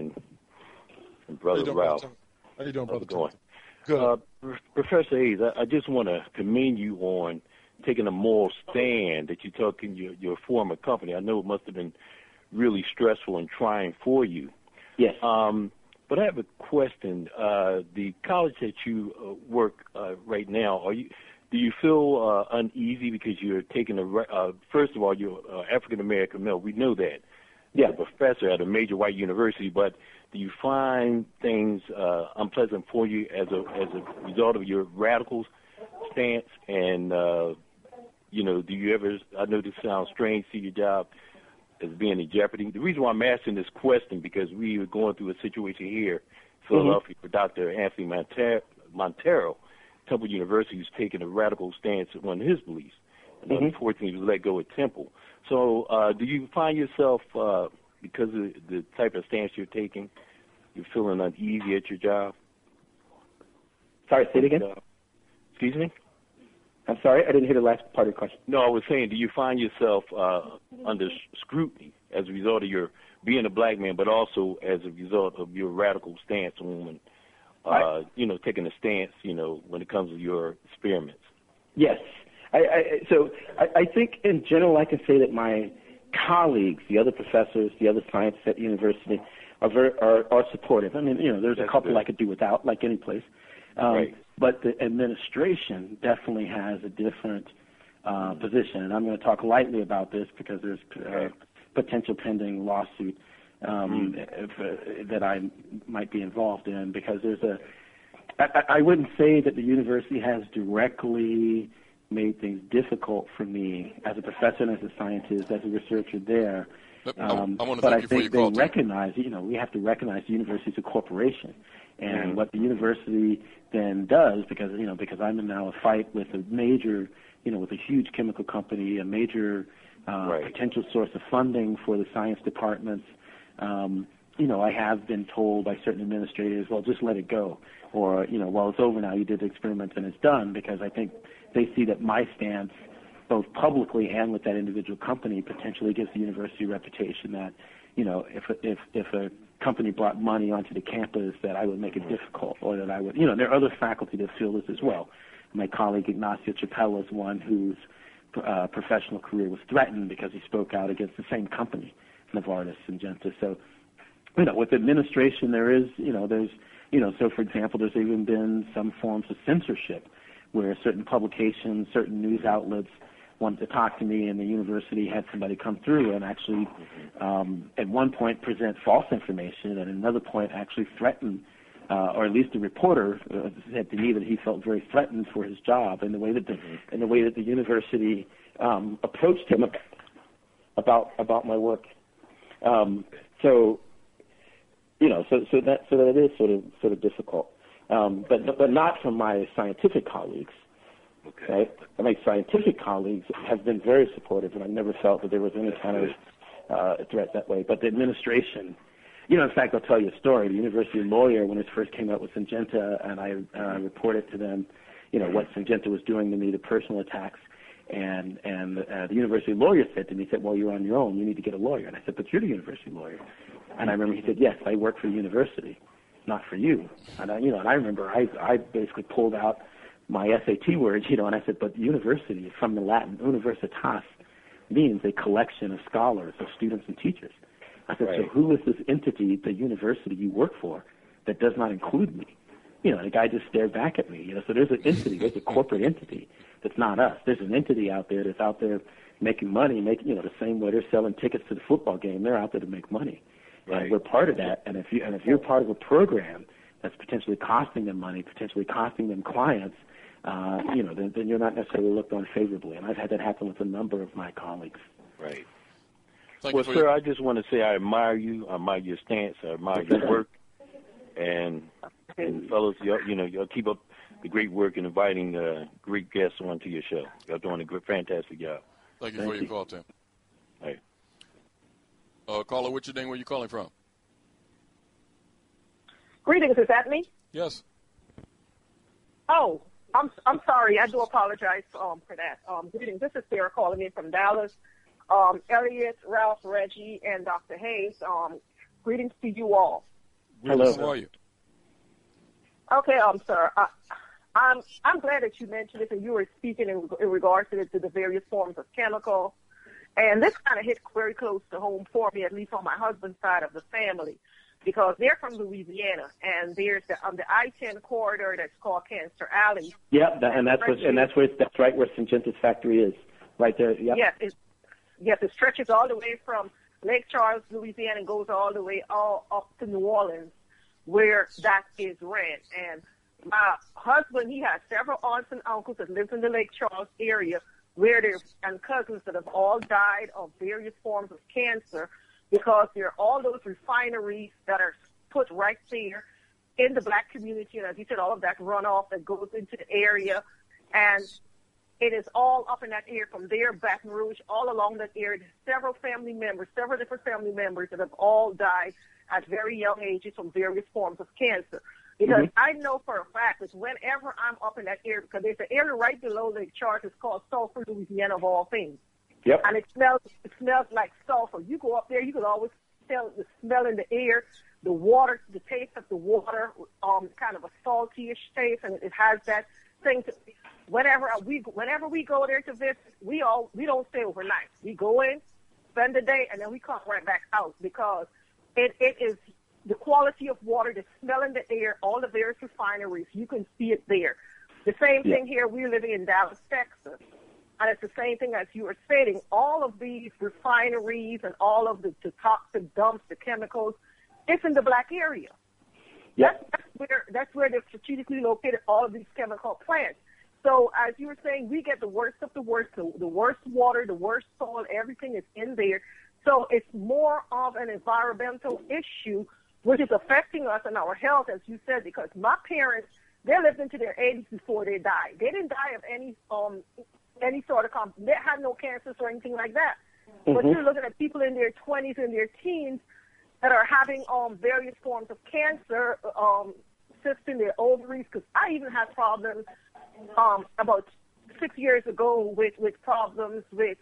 and Brother Ralph. How you doing, Brother Timothy? Good. Professor Hayes, I just want to commend you on taking a moral stand that you took in your former company. I know it must have been really stressful and trying for you. Yes. But I have a question. The college that you work right now, do you feel uneasy because you're taking first of all, you're African American male. We know that. as a professor at a major white university, but do you find things unpleasant for you as a result of your radical stance? And, do you ever, I know this sounds strange, see your job as being in jeopardy? The reason why I'm asking this question, because we are going through a situation here in Philadelphia for Dr. Anthony Montero. Temple University is taking a radical stance on his beliefs. And unfortunately, he was let go at Temple. So do you find yourself, because of the type of stance you're taking, you're feeling uneasy at your job? Sorry, say it again? Excuse me? I'm sorry, I didn't hear the last part of the question. No, I was saying, do you find yourself under scrutiny as a result of your being a black man, but also as a result of your radical stance on, taking a stance, when it comes to your experiments? Yes. I think in general I can say that my colleagues, the other professors, the other scientists at the university are supportive. I mean, there's a couple I could do without, like any place. But the administration definitely has a different position, and I'm going to talk lightly about this because there's a potential pending lawsuit that I might be involved in, because I wouldn't say that the university has directly made things difficult for me as a professor and as a scientist, as a researcher there. But I think they recognize, we have to recognize the university is a corporation. And what the university then does, because I'm in now a fight with a major, with a huge chemical company, a major potential source of funding for the science departments, I have been told by certain administrators, well, just let it go. Or, well, it's over now, you did the experiment and it's done, because I think they see that my stance, both publicly and with that individual company, potentially gives the university a reputation that, if a company brought money onto the campus, that I would make it difficult, or that I would, there are other faculty that feel this as well. My colleague Ignacio Chapela is one whose professional career was threatened because he spoke out against the same company, Novartis and Syngenta. So, with administration, there is, so for example, there's even been some forms of censorship where certain publications, certain news outlets wanted to talk to me, and the university had somebody come through and actually, at one point, present false information, and at another point actually threaten, or at least the reporter said to me that he felt very threatened for his job, and the way that the university approached him about my work. So that it is sort of difficult, but not from my scientific colleagues. Okay. Right? My scientific colleagues have been very supportive, and I never felt that there was any kind of threat that way. But the administration, in fact, I'll tell you a story. The university lawyer, when it first came out with Syngenta, and I reported to them, what Syngenta was doing to me, the personal attacks, and the university lawyer said to me, well, you're on your own. You need to get a lawyer. And I said, but you're the university lawyer. And I remember he said, yes, I work for the university, not for you. And I remember I basically pulled out my SAT words, and I said, but university, from the Latin, universitas, means a collection of scholars, of students and teachers. I said, so who is this entity, the university you work for, that does not include me? The guy just stared back at me. So there's an entity, there's a corporate entity that's not us. There's an entity out there that's out there making money, the same way they're selling tickets to the football game. They're out there to make money. Right. And we're part of that. And if you're part of a program that's potentially costing them money, potentially costing them clients, then you're not necessarily looked on favorably. And I've had that happen with a number of my colleagues. Right. Well, sir, I just want to say I admire you. I admire your stance. I admire your work. And fellas, y'all keep up the great work in inviting great guests onto your show. Y'all doing a fantastic job. Thank you for your call, Tim. Hey. Caller, what's your name? Where are you calling from? Greetings. Is that me? Yes. Oh, I'm sorry. I do apologize for that. Greetings. This is Sarah calling in from Dallas. Elliot, Ralph, Reggie, and Dr. Hayes. Greetings to you all. Hello. How are you? Okay, sir. I'm glad that you mentioned this, and you were speaking in regards to the various forms of chemical. And this kind of hit very close to home for me, at least on my husband's side of the family, because they're from Louisiana, and there's the I-10 corridor that's called Cancer Alley. Yep, that's right where Syngenta's factory is, right there. Yep. Yes, it stretches all the way from Lake Charles, Louisiana, and goes all the way all up to New Orleans, where that is ran. And my husband, he has several aunts and uncles that live in the Lake Charles area, and cousins that have all died of various forms of cancer because there are all those refineries that are put right there in the black community. And as you said, all of that runoff that goes into the area. And it is all up in that area from there, Baton Rouge, all along that area. Several different family members that have all died at very young ages from various forms of cancer. Because I know for a fact that whenever I'm up in that area, because there's an area right below Lake Charles, it's called Sulphur, Louisiana, of all things. Yep. And it smells like sulfur. You go up there, you can always tell the smell in the air, the water, the taste of the water, kind of a salty-ish taste, and it has that thing. Whenever we go there to visit, we don't stay overnight. We go in, spend the day, and then we come right back out because it is the quality of water, the smell in the air, all the various refineries. You can see it there. The same thing here. We're living in Dallas, Texas. And it's the same thing as you were stating. All of these refineries and all of the toxic dumps, the chemicals, it's in the black area. Yep. That's where they're strategically located, all of these chemical plants. So as you were saying, we get the worst of the worst, the worst water, the worst soil, everything is in there. So it's more of an environmental issue, which is affecting us and our health, as you said, because my parents, they lived into their 80s before they died. They didn't die of any sort of they had no cancers or anything like that. But you're looking at people in their 20s and their teens that are having various forms of cancer, cysts in their ovaries, because I even had problems about 6 years ago with problems with,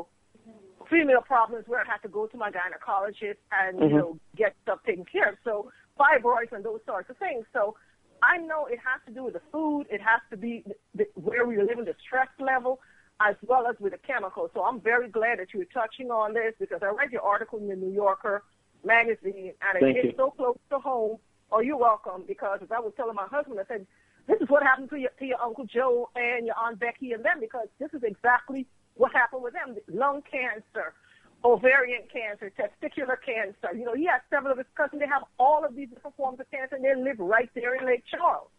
female problems where I had to go to my gynecologist and, get stuff taken care of. So fibroids and those sorts of things. So I know it has to do with the food. It has to be where we live in the stress level as well as with the chemicals. So I'm very glad that you're touching on this because I read your article in the New Yorker magazine and it hit so close to home. Oh, you're welcome, because as I was telling my husband, I said, this is what happened to your Uncle Joe and your Aunt Becky and them, because this is exactly what happened with them. Lung cancer, ovarian cancer, testicular cancer. He has several of his cousins. They have all of these different forms of cancer, and they live right there in Lake Charles.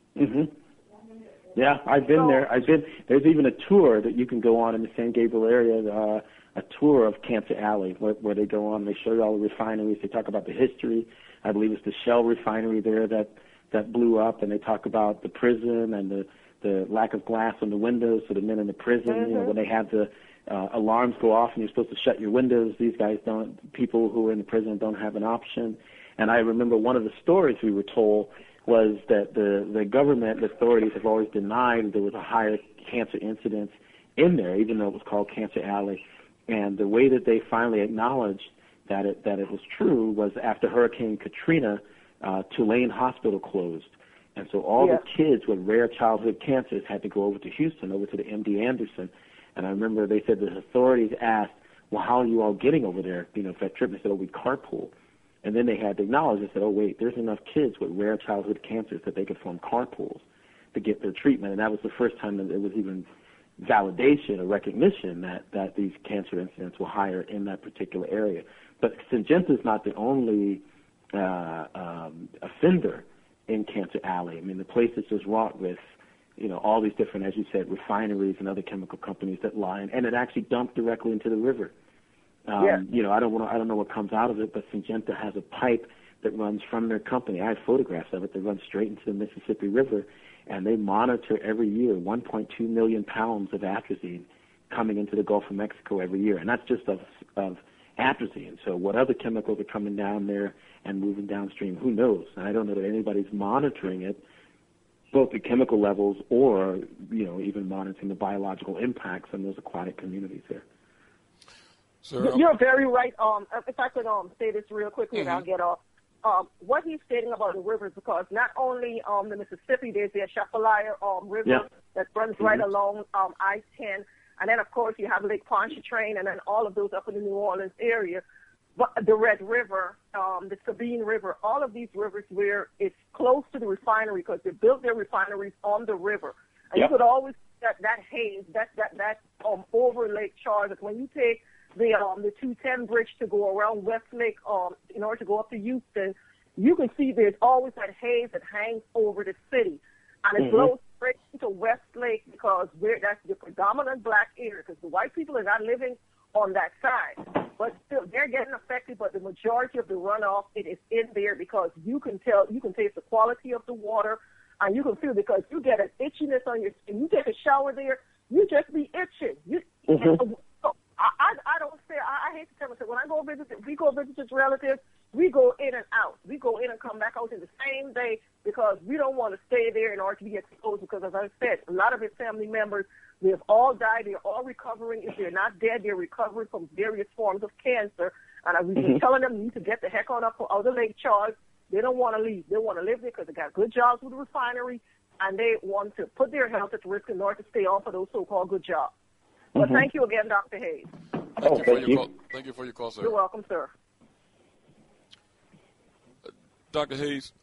Yeah, I've been there. There's even a tour that you can go on in the San Gabriel area, a tour of Cancer Alley, where they go on. They show you all the refineries. They talk about the history. I believe it's the Shell refinery there that blew up, and they talk about the prison and the lack of glass on the windows for the men in the prison. When they have the alarms go off and you're supposed to shut your windows, these guys people who are in the prison don't have an option. And I remember one of the stories we were told was that the government authorities have always denied there was a higher cancer incidence in there, even though it was called Cancer Alley. And the way that they finally acknowledged that it was true was after Hurricane Katrina, Tulane Hospital closed. And so all the kids with rare childhood cancers had to go over to Houston, over to the MD Anderson. And I remember they said the authorities asked, well, how are you all getting over there, for that trip? And they said, oh, we carpool. And then they had to acknowledge, they said, oh, wait, there's enough kids with rare childhood cancers that they could form carpools to get their treatment. And that was the first time that there was even validation or recognition that these cancer incidents were higher in that particular area. But Syngenta is not the only offender in Cancer Alley. I mean, the place is just wrought with, all these different, as you said, refineries and other chemical companies that lie, and it actually dumped directly into the river. I don't know what comes out of it, but Syngenta has a pipe that runs from their company. I have photographs of it that runs straight into the Mississippi River, and they monitor every year 1.2 million pounds of atrazine coming into the Gulf of Mexico every year, and that's just of atrazine. So what other chemicals are coming down there and moving downstream, who knows? And I don't know that anybody's monitoring it, both the chemical levels or, even monitoring the biological impacts on those aquatic communities there. So, you're very right. If I could say this real quickly and I'll get off. What he's stating about the rivers, because not only the Mississippi, there's the Atchafalaya River that runs right along I-10, and then, of course, you have Lake Pontchartrain, and then all of those up in the New Orleans area. But the Red River, the Sabine River, all of these rivers where it's close to the refinery because they built their refineries on the river. And you could always get that haze, that over Lake Charles. When you take the 210 bridge to go around Westlake in order to go up to Houston, you can see there's always that haze that hangs over the city. And it blows straight into Westlake because that's the predominant black area, because the white people are not living on that side. But still, they're getting affected, but the majority of the runoff, it is in there because you can taste the quality of the water, and you can feel, because you get an itchiness on your skin. You take a shower there, you just be itching. I don't say, I hate to tell myself, when I go visit, we go visit relatives, we go in and out. We go in and come back out in the same day because we don't want to stay there in order to be exposed, because, as I said, a lot of his family members, they've all died. They're all recovering. If they're not dead, they're recovering from various forms of cancer. And we've been telling them, you need to get the heck on up for Outer Lake Charles. They don't want to leave. They want to live there because they got good jobs with the refinery, and they want to put their health at risk in order to stay on for those so-called good jobs. But thank you again, Dr. Hayes. Thank you for your call, sir. You're welcome, sir. Dr. Hayes,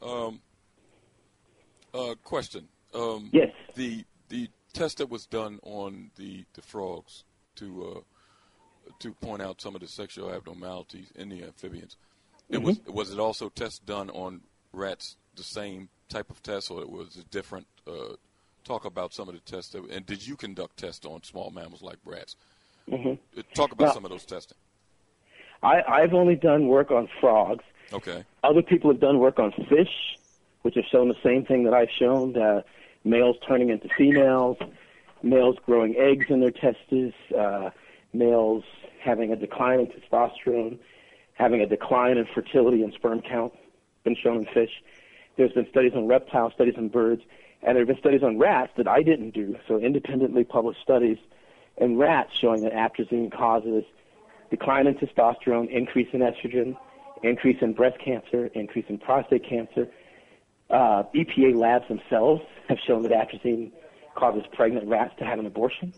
question. Yes. The test that was done on the frogs to point out some of the sexual abnormalities in the amphibians, was it also test done on rats, the same type of test, or was it different? Talk about some of the tests, and did you conduct tests on small mammals like rats? Talk about some of those testing. I've only done work on frogs. Okay. Other people have done work on fish, which have shown the same thing that I've shown, males turning into females, males growing eggs in their testes, males having a decline in testosterone, having a decline in fertility and sperm count, been shown in fish. There's been studies on reptiles, studies on birds, and there have been studies on rats that I didn't do, so independently published studies in rats showing that atrazine causes decline in testosterone, increase in estrogen, increase in breast cancer, increase in prostate cancer. EPA labs themselves have shown that atrazine causes pregnant rats to have an abortion.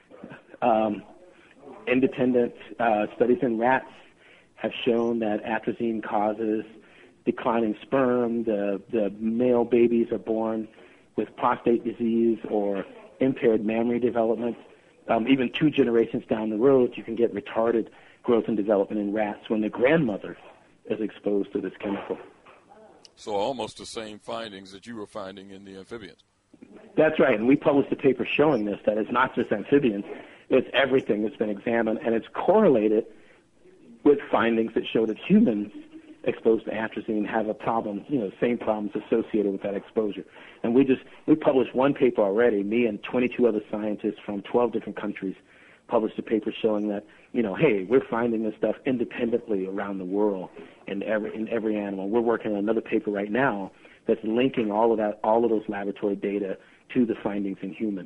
Independent studies in rats have shown that atrazine causes declining sperm. The male babies are born with prostate disease or impaired mammary development. Even 2 generations down the road, you can get retarded growth and development in rats when the grandmother is exposed to this chemical. So almost the same findings that you were finding in the amphibians. That's right, and we published a paper showing this, that it's not just amphibians, it's everything that's been examined, and it's correlated with findings that show that humans exposed to atrazine have a problem, same problems associated with that exposure. And we published one paper already, me and 22 other scientists from 12 different countries published a paper showing that, hey, we're finding this stuff independently around the world in every animal. We're working on another paper right now that's linking all of those laboratory data to the findings in humans.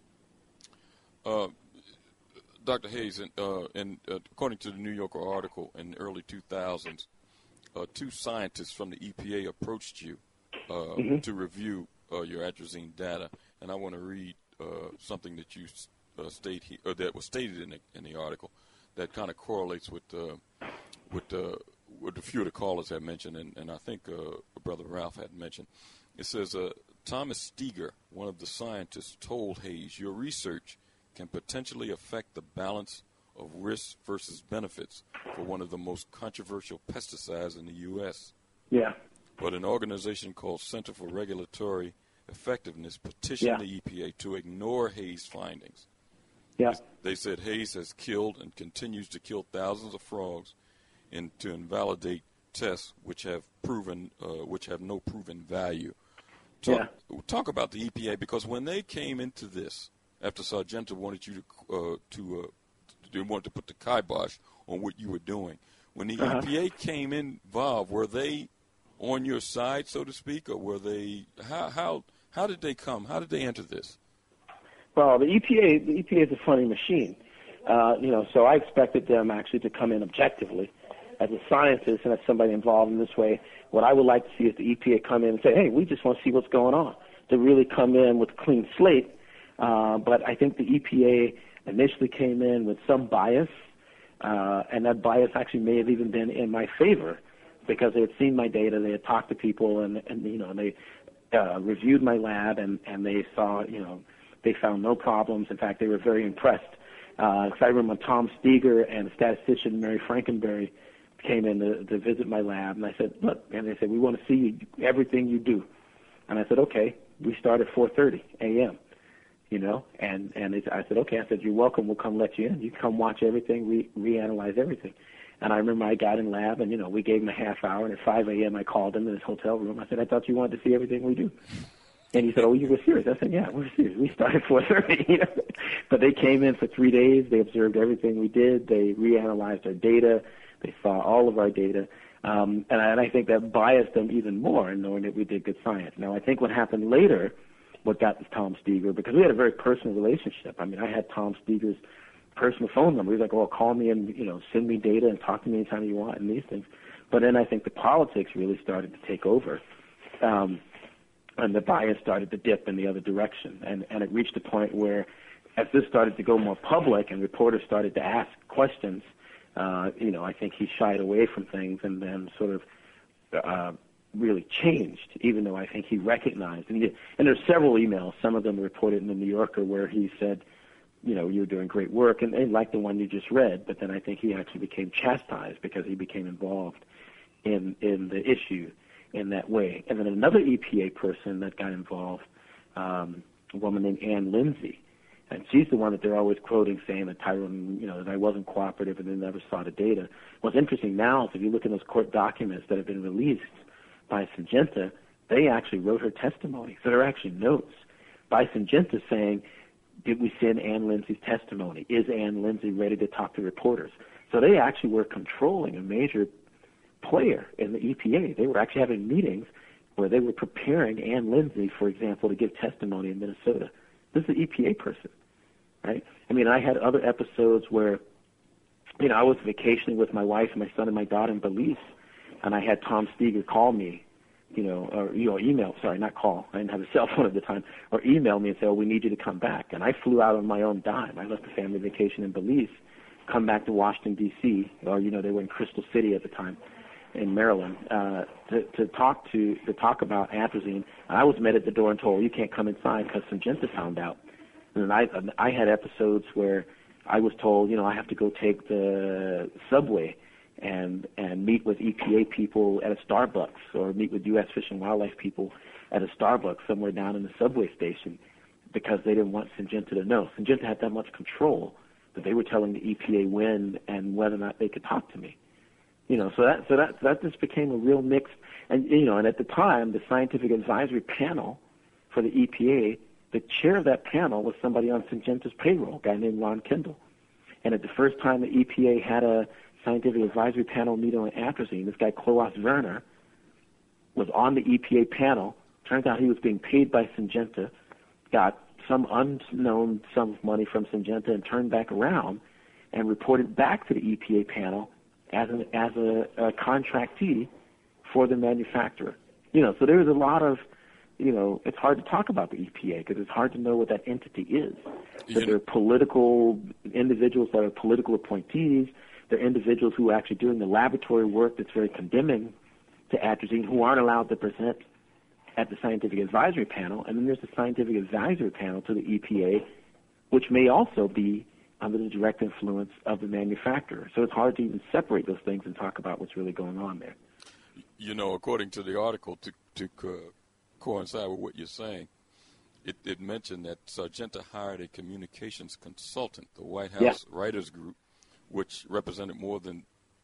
Dr. Hayes, according to the New Yorker article in the early 2000s, 2 scientists from the EPA approached you to review your atrazine data, and I want to read something that you state here, or that was stated in the article, that kind of correlates with what a few of the callers had mentioned, and I think Brother Ralph had mentioned. It says, Thomas Steger, one of the scientists, told Hayes, your research can potentially affect the balance of risks versus benefits for one of the most controversial pesticides in the U.S. Yeah. But an organization called Center for Regulatory Effectiveness petitioned the EPA to ignore Hayes' findings. Yeah. They said Hayes has killed and continues to kill thousands of frogs and to invalidate tests which have no proven value. Talk about the EPA, because when they came into this, after Sargento wanted you they wanted to put the kibosh on what you were doing. When the EPA came involved, were they on your side, so to speak, or were they? How did they come? How did they enter this? Well, the EPA is a funny machine, So I expected them actually to come in objectively, as a scientist and as somebody involved in this way. What I would like to see is the EPA come in and say, "Hey, we just want to see what's going on." To really come in with a clean slate. But I think the EPA initially came in with some bias, and that bias actually may have even been in my favor, because they had seen my data, they had talked to people, and they reviewed my lab, and they saw, they found no problems. In fact, they were very impressed I remember Tom Steger and statistician Mary Frankenberry came in to visit my lab, and I said, look, and they said, we want to see everything you do. And I said, okay. We start at 4:30 a.m., and I said, okay. I said, you're welcome. We'll come let you in. You come watch everything, reanalyze everything. And I remember I got in lab, and, we gave him a half hour, and at 5 a.m. I called him in his hotel room. I said, I thought you wanted to see everything we do. And he said, oh, you were serious? I said, yeah, we're serious. We started at 4:30, But they came in for 3 days. They observed everything we did. They reanalyzed our data. They saw all of our data. And I think that biased them even more in knowing that we did good science. Now, I think what happened later, what got Tom Steger, because we had a very personal relationship. I mean, I had Tom Steger's personal phone number. He was like, oh, call me and, send me data and talk to me anytime you want and these things. But then I think the politics really started to take over. And the bias started to dip in the other direction. And it reached a point where as this started to go more public and reporters started to ask questions, I think he shied away from things and then sort of really changed, even though I think he recognized. And there's several emails, some of them reported in the New Yorker, where he said, you're doing great work, and like the one you just read, but then I think he actually became chastised because he became involved in the issue in that way. And then another EPA person that got involved, a woman named Ann Lindsay, and she's the one that they're always quoting, saying that Tyrone, that I wasn't cooperative and they never saw the data. What's interesting now is if you look at those court documents that have been released by Syngenta, they actually wrote her testimony. So there are actually notes by Syngenta saying, did we send Ann Lindsay's testimony? Is Ann Lindsay ready to talk to reporters? So they actually were controlling a major player in the EPA. They were actually having meetings where they were preparing Ann Lindsay, for example, to give testimony in Minnesota. This is an EPA person, right? I mean, I had other episodes where, I was vacationing with my wife and my son and my daughter in Belize, and I had Tom Steger call me, or email, sorry, not call. I didn't have a cell phone at the time, or email me and say, oh, we need you to come back. And I flew out on my own dime. I left a family vacation in Belize, come back to Washington, D.C., or, they were in Crystal City at the time in Maryland, to talk about atrazine. And I was met at the door and told, you can't come inside because Syngenta found out. And I had episodes where I was told, I have to go take the subway and meet with EPA people at a Starbucks, or meet with U.S. Fish and Wildlife people at a Starbucks somewhere down in the subway station, because they didn't want Syngenta to know. Syngenta had that much control that they were telling the EPA when and whether or not they could talk to me. So that just became a real mix. And and at the time, the scientific advisory panel for the EPA, the chair of that panel was somebody on Syngenta's payroll, a guy named Ron Kendall. And at the first time the EPA had a scientific advisory panel meeting on atrazine, this guy Klaus Werner was on the EPA panel. Turns out he was being paid by Syngenta, got some unknown sum of money from Syngenta, and turned back around and reported back to the EPA panel as a contractee for the manufacturer. So there's a lot of, it's hard to talk about the EPA because it's hard to know what that entity is. That they're political individuals that are political appointees. They're individuals who are actually doing the laboratory work that's very condemning to atrazine, who aren't allowed to present at the scientific advisory panel. And then there's the scientific advisory panel to the EPA, which may also be under the direct influence of the manufacturer. So it's hard to even separate those things and talk about what's really going on there. According to the article, to coincide with what you're saying, it mentioned that Syngenta hired a communications consultant, the White House Writers Group, which represented more than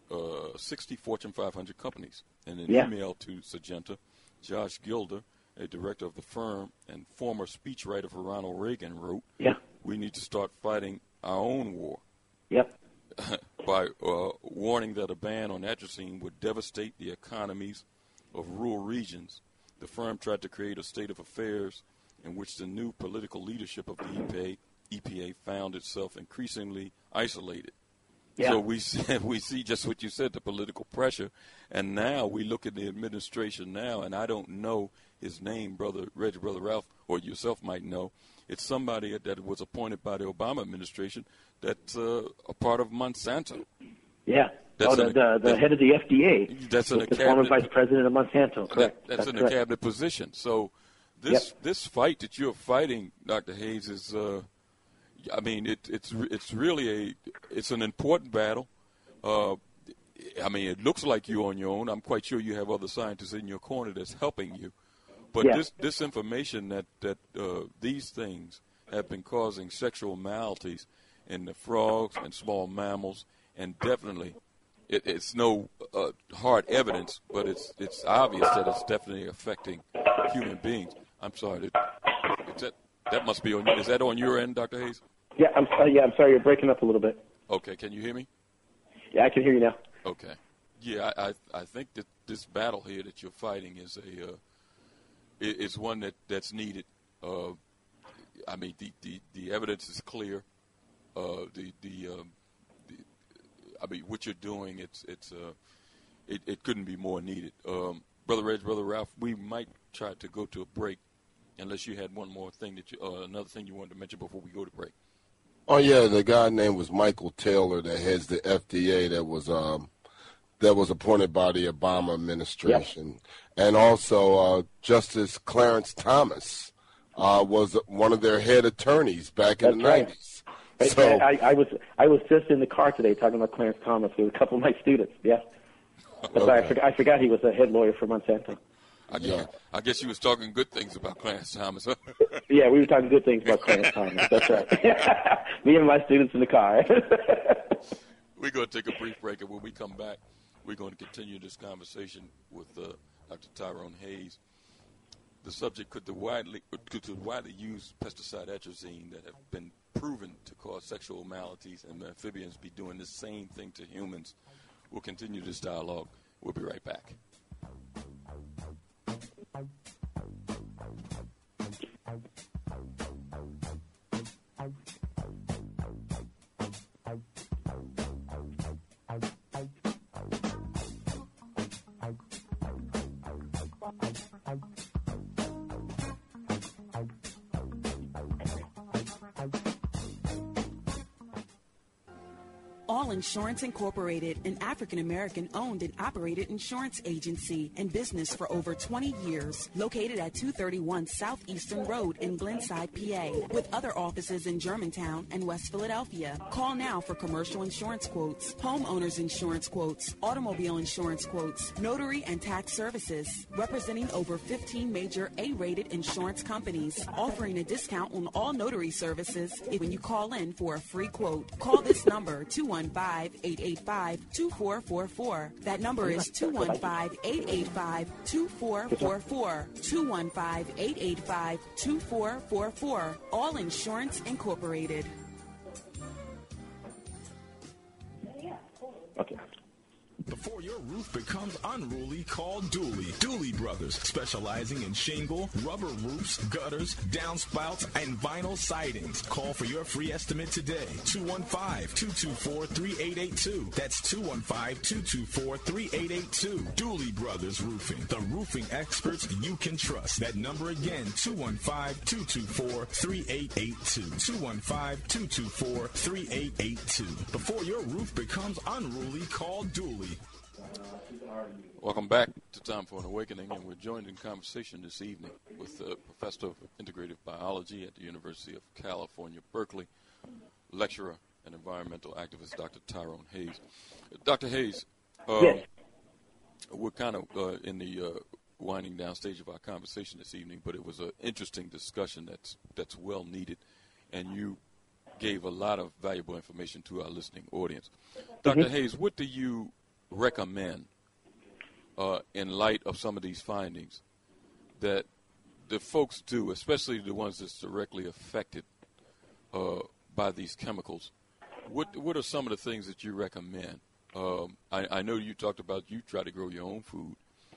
60 Fortune 500 companies. In an email to Syngenta, Josh Gilder, a director of the firm and former speechwriter for Ronald Reagan, wrote, we need to start fighting our own war. By warning that a ban on atrazine would devastate the economies of rural regions. The firm tried to create a state of affairs in which the new political leadership of the EPA found itself increasingly isolated. So we see just what you said, the political pressure. And now we look at the administration now, and I don't know his name, Brother Ralph, or yourself might know. It's somebody that was appointed by the Obama administration that's a part of Monsanto. That's the head of the FDA. That's the former vice president of Monsanto. Correct. That's in the cabinet position. So this fight that you're fighting, Dr. Hayes, is I mean, it's really it's an important battle. I mean, it looks like you're on your own. I'm quite sure you have other scientists in your corner that's helping you. But this information that these things have been causing sexual maladies in the frogs and small mammals, and definitely it's no hard evidence, but it's obvious that it's definitely affecting human beings. I'm sorry. That must be on. Is that on your end, Dr. Hayes? Yeah, I'm sorry. You're breaking up a little bit. Okay, can you hear me? Yeah, I can hear you now. Okay. Yeah, I think that this battle here that you're fighting is one that's needed. I mean, the evidence is clear. I mean, what you're doing, it couldn't be more needed. Brother Reg, Brother Ralph, we might try to go to a break, unless you had one more thing another thing you wanted to mention before we go to break. Oh yeah, the guy named was Michael Taylor that heads the FDA that was appointed by the Obama administration, and also Justice Clarence Thomas was one of their head attorneys back in the 90s. So I was just in the car today talking about Clarence Thomas with a couple of my students. Yeah, okay. I forgot he was a head lawyer for Monsanto. I guess you was talking good things about Clarence Thomas. Huh? Yeah, we were talking good things about Clarence Thomas. That's right. Me and my students in the car. We're going to take a brief break, and when we come back, we're going to continue this conversation with Dr. Tyrone Hayes. The subject, could the widely used pesticide atrazine that have been proven to cause sexual maladies and amphibians be doing the same thing to humans? We'll continue this dialogue. We'll be right back. All Insurance Incorporated, an African-American owned and operated insurance agency in business for over 20 years, located at 231 Southeastern Road in Glenside, PA, with other offices in Germantown and West Philadelphia. Call now for commercial insurance quotes, homeowners insurance quotes, automobile insurance quotes, notary and tax services, representing over 15 major A-rated insurance companies, offering a discount on all notary services when you call in for a free quote. Call this number, 215-885-2444. That number is 215-885-2444. 215-885-2444. All Insurance Incorporated. Okay. Before your roof becomes unruly, call Dooley. Dooley Brothers, specializing in shingle, rubber roofs, gutters, downspouts, and vinyl sidings. Call for your free estimate today. 215-224-3882. That's 215-224-3882. Dooley Brothers Roofing, the roofing experts you can trust. That number again, 215-224-3882. 215-224-3882. Before your roof becomes unruly, call Dooley. Welcome back to Time for an Awakening, and we're joined in conversation this evening with Professor of Integrative Biology at the University of California, Berkeley, lecturer and environmental activist, Dr. Tyrone Hayes. Dr. Hayes, yes. We're kind of in the winding down stage of our conversation this evening, but it was an interesting discussion that's well needed, and you gave a lot of valuable information to our listening audience. Dr. Hayes, what do you recommend in light of some of these findings that the folks do, especially the ones that's directly affected by these chemicals? What are some of the things that you recommend? I know you talked about you try to grow your own food.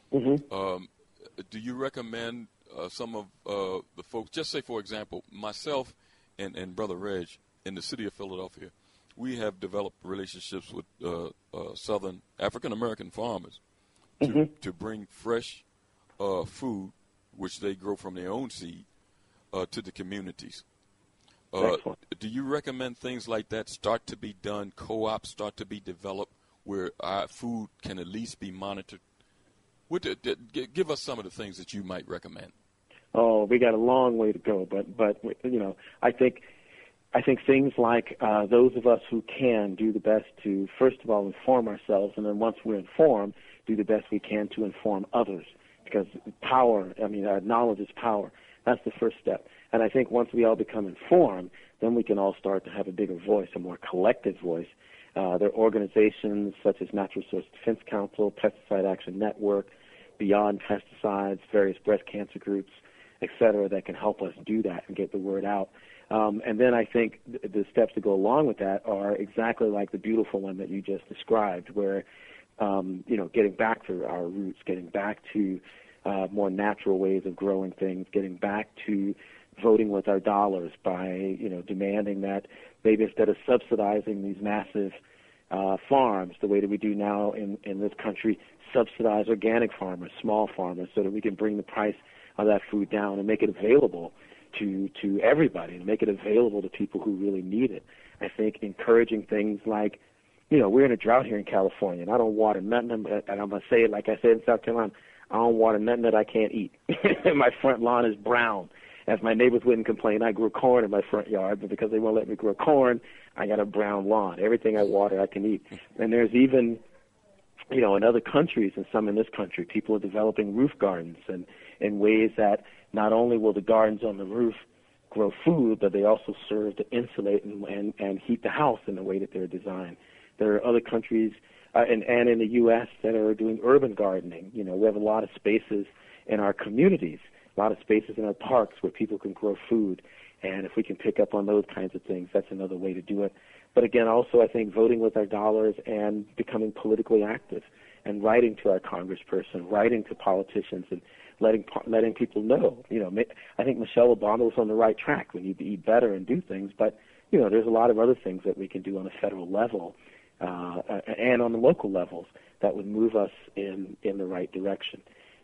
Do you recommend some of the folks, just say, for example, myself and Brother Reg in the city of Philadelphia, we have developed relationships with Southern African-American farmers to bring fresh food, which they grow from their own seed, to the communities. Do you recommend things like that start to be done, co-ops start to be developed, where our food can at least be monitored? Give us some of the things that you might recommend. Oh, we got a long way to go, but you know, I think I think things like those of us who can do the best to, first of all, inform ourselves, and then once we're informed, do the best we can to inform others. Because knowledge is power. That's the first step. And I think once we all become informed, then we can all start to have a bigger voice, a more collective voice. There are organizations such as Natural Resource Defense Council, Pesticide Action Network, Beyond Pesticides, various breast cancer groups, et cetera, that can help us do that and get the word out. And then I think the steps to go along with that are exactly like the beautiful one that you just described, where getting back to our roots, getting back to more natural ways of growing things, getting back to voting with our dollars by, demanding that maybe instead of subsidizing these massive farms the way that we do now in this country, subsidize organic farmers, small farmers, so that we can bring the price of that food down and make it available to everybody and make it available to people who really need it. I think encouraging things like, we're in a drought here in California, and I don't water nothing, and I'm going to say it like I said in South Carolina, I don't water nothing that I can't eat. My front lawn is brown. As my neighbors wouldn't complain, I grew corn in my front yard, but because they won't let me grow corn, I got a brown lawn. Everything I water, I can eat. And there's even, in other countries and some in this country, people are developing roof gardens and in ways that not only will the gardens on the roof grow food, but they also serve to insulate and heat the house in the way that they're designed. There are other countries and in the U.S. that are doing urban gardening. We have a lot of spaces in our communities, a lot of spaces in our parks where people can grow food. And if we can pick up on those kinds of things, that's another way to do it. But again, also I think voting with our dollars and becoming politically active and writing to our congressperson, writing to politicians and letting people know. I think Michelle Obama was on the right track. We need to eat better and do things. But, there's a lot of other things that we can do on a federal level and on the local levels that would move us in the right direction.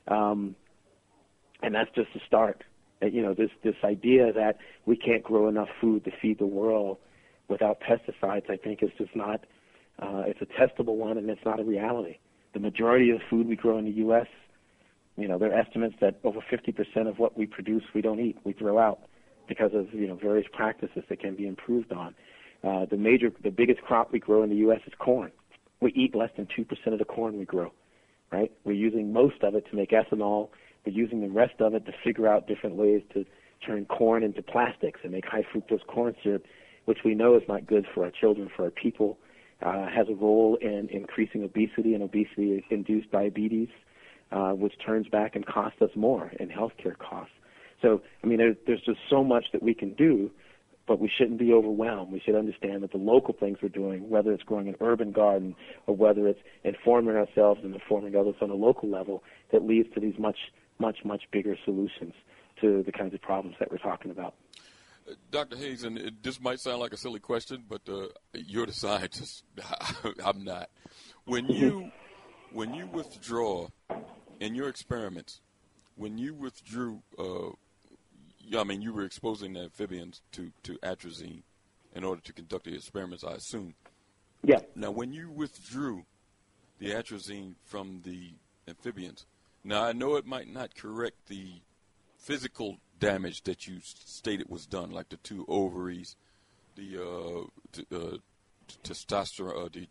And that's just a start. This idea that we can't grow enough food to feed the world without pesticides, I think is just not, it's a testable one, and it's not a reality. The majority of the food we grow in the U.S., there are estimates that over 50% of what we produce we don't eat, we throw out because of, various practices that can be improved on. The biggest crop we grow in the U.S. is corn. We eat less than 2% of the corn we grow, right? We're using most of it to make ethanol. We're using the rest of it to figure out different ways to turn corn into plastics and make high fructose corn syrup, which we know is not good for our children, for our people, has a role in increasing obesity and obesity-induced diabetes, which turns back and costs us more in healthcare costs. So, there's just so much that we can do, but we shouldn't be overwhelmed. We should understand that the local things we're doing, whether it's growing an urban garden or whether it's informing ourselves and informing others on a local level, that leads to these much bigger solutions to the kinds of problems that we're talking about. Dr. Hayes, and this might sound like a silly question, but you're the scientist. I'm not. When you withdraw in your experiments, when you withdrew, you were exposing the amphibians to atrazine in order to conduct the experiments, I assume. Yeah. Now, when you withdrew the atrazine from the amphibians, now I know it might not correct the physical damage that you stated was done, like the two ovaries, the testosterone,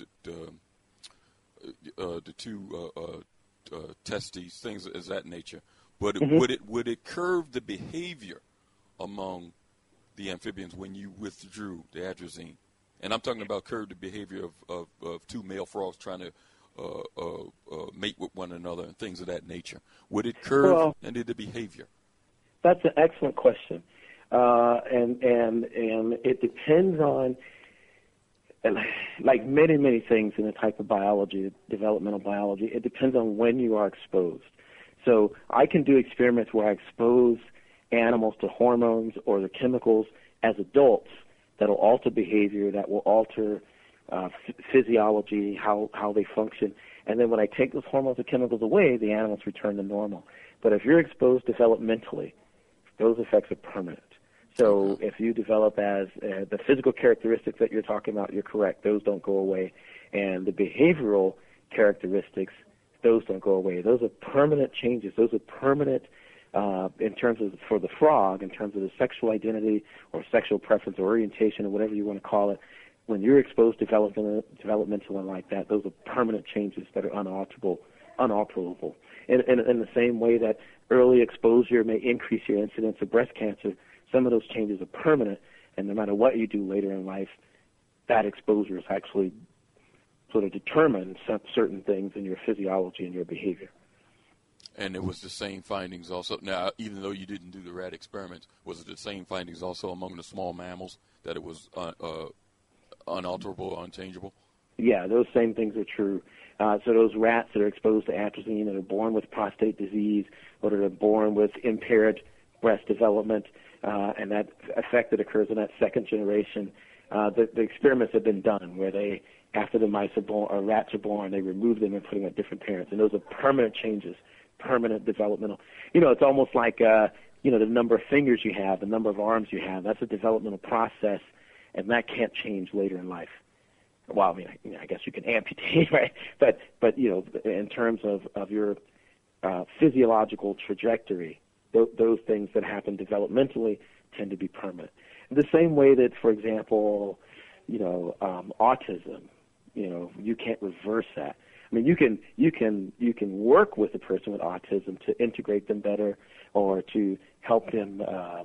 the two testes, things of that nature. But would it curb the behavior among the amphibians when you withdrew the atrazine? And I'm talking about curb the behavior of two male frogs trying to mate with one another and things of that nature. Would it curb the behavior? That's an excellent question, and it depends on, like many things in the type of biology, developmental biology. It depends on when you are exposed. So I can do experiments where I expose animals to hormones or the chemicals as adults that will alter behavior, that will alter physiology, how they function. And then when I take those hormones or chemicals away, the animals return to normal. But if you're exposed developmentally, those effects are permanent. So if you develop as the physical characteristics that you're talking about, you're correct. Those don't go away. And the behavioral characteristics, those don't go away. Those are permanent changes. Those are permanent in terms of, for the frog, in terms of the sexual identity or sexual preference or orientation or whatever you want to call it, when you're exposed developmentally like that, those are permanent changes that are unalterable. In the same way that early exposure may increase your incidence of breast cancer, some of those changes are permanent, and no matter what you do later in life, that exposure is actually sort of determines certain things in your physiology and your behavior. And it was the same findings also. Now, even though you didn't do the rat experiments, was it the same findings also among the small mammals, that it was unalterable, unchangeable? Yeah, those same things are true. So those rats that are exposed to atrazine, that are born with prostate disease, or that are born with impaired breast development, and that effect that occurs in that second generation, the experiments have been done where they, after the mice are born, or rats are born, they remove them and put them at different parents, and those are permanent changes, permanent developmental. It's almost like the number of fingers you have, the number of arms you have. That's a developmental process, and that can't change later in life. Well, I guess you can amputate, right? But in terms of your physiological trajectory, those things that happen developmentally tend to be permanent. In the same way that, for example, autism, you can't reverse that. I mean, you can work with a person with autism to integrate them better, or to help them,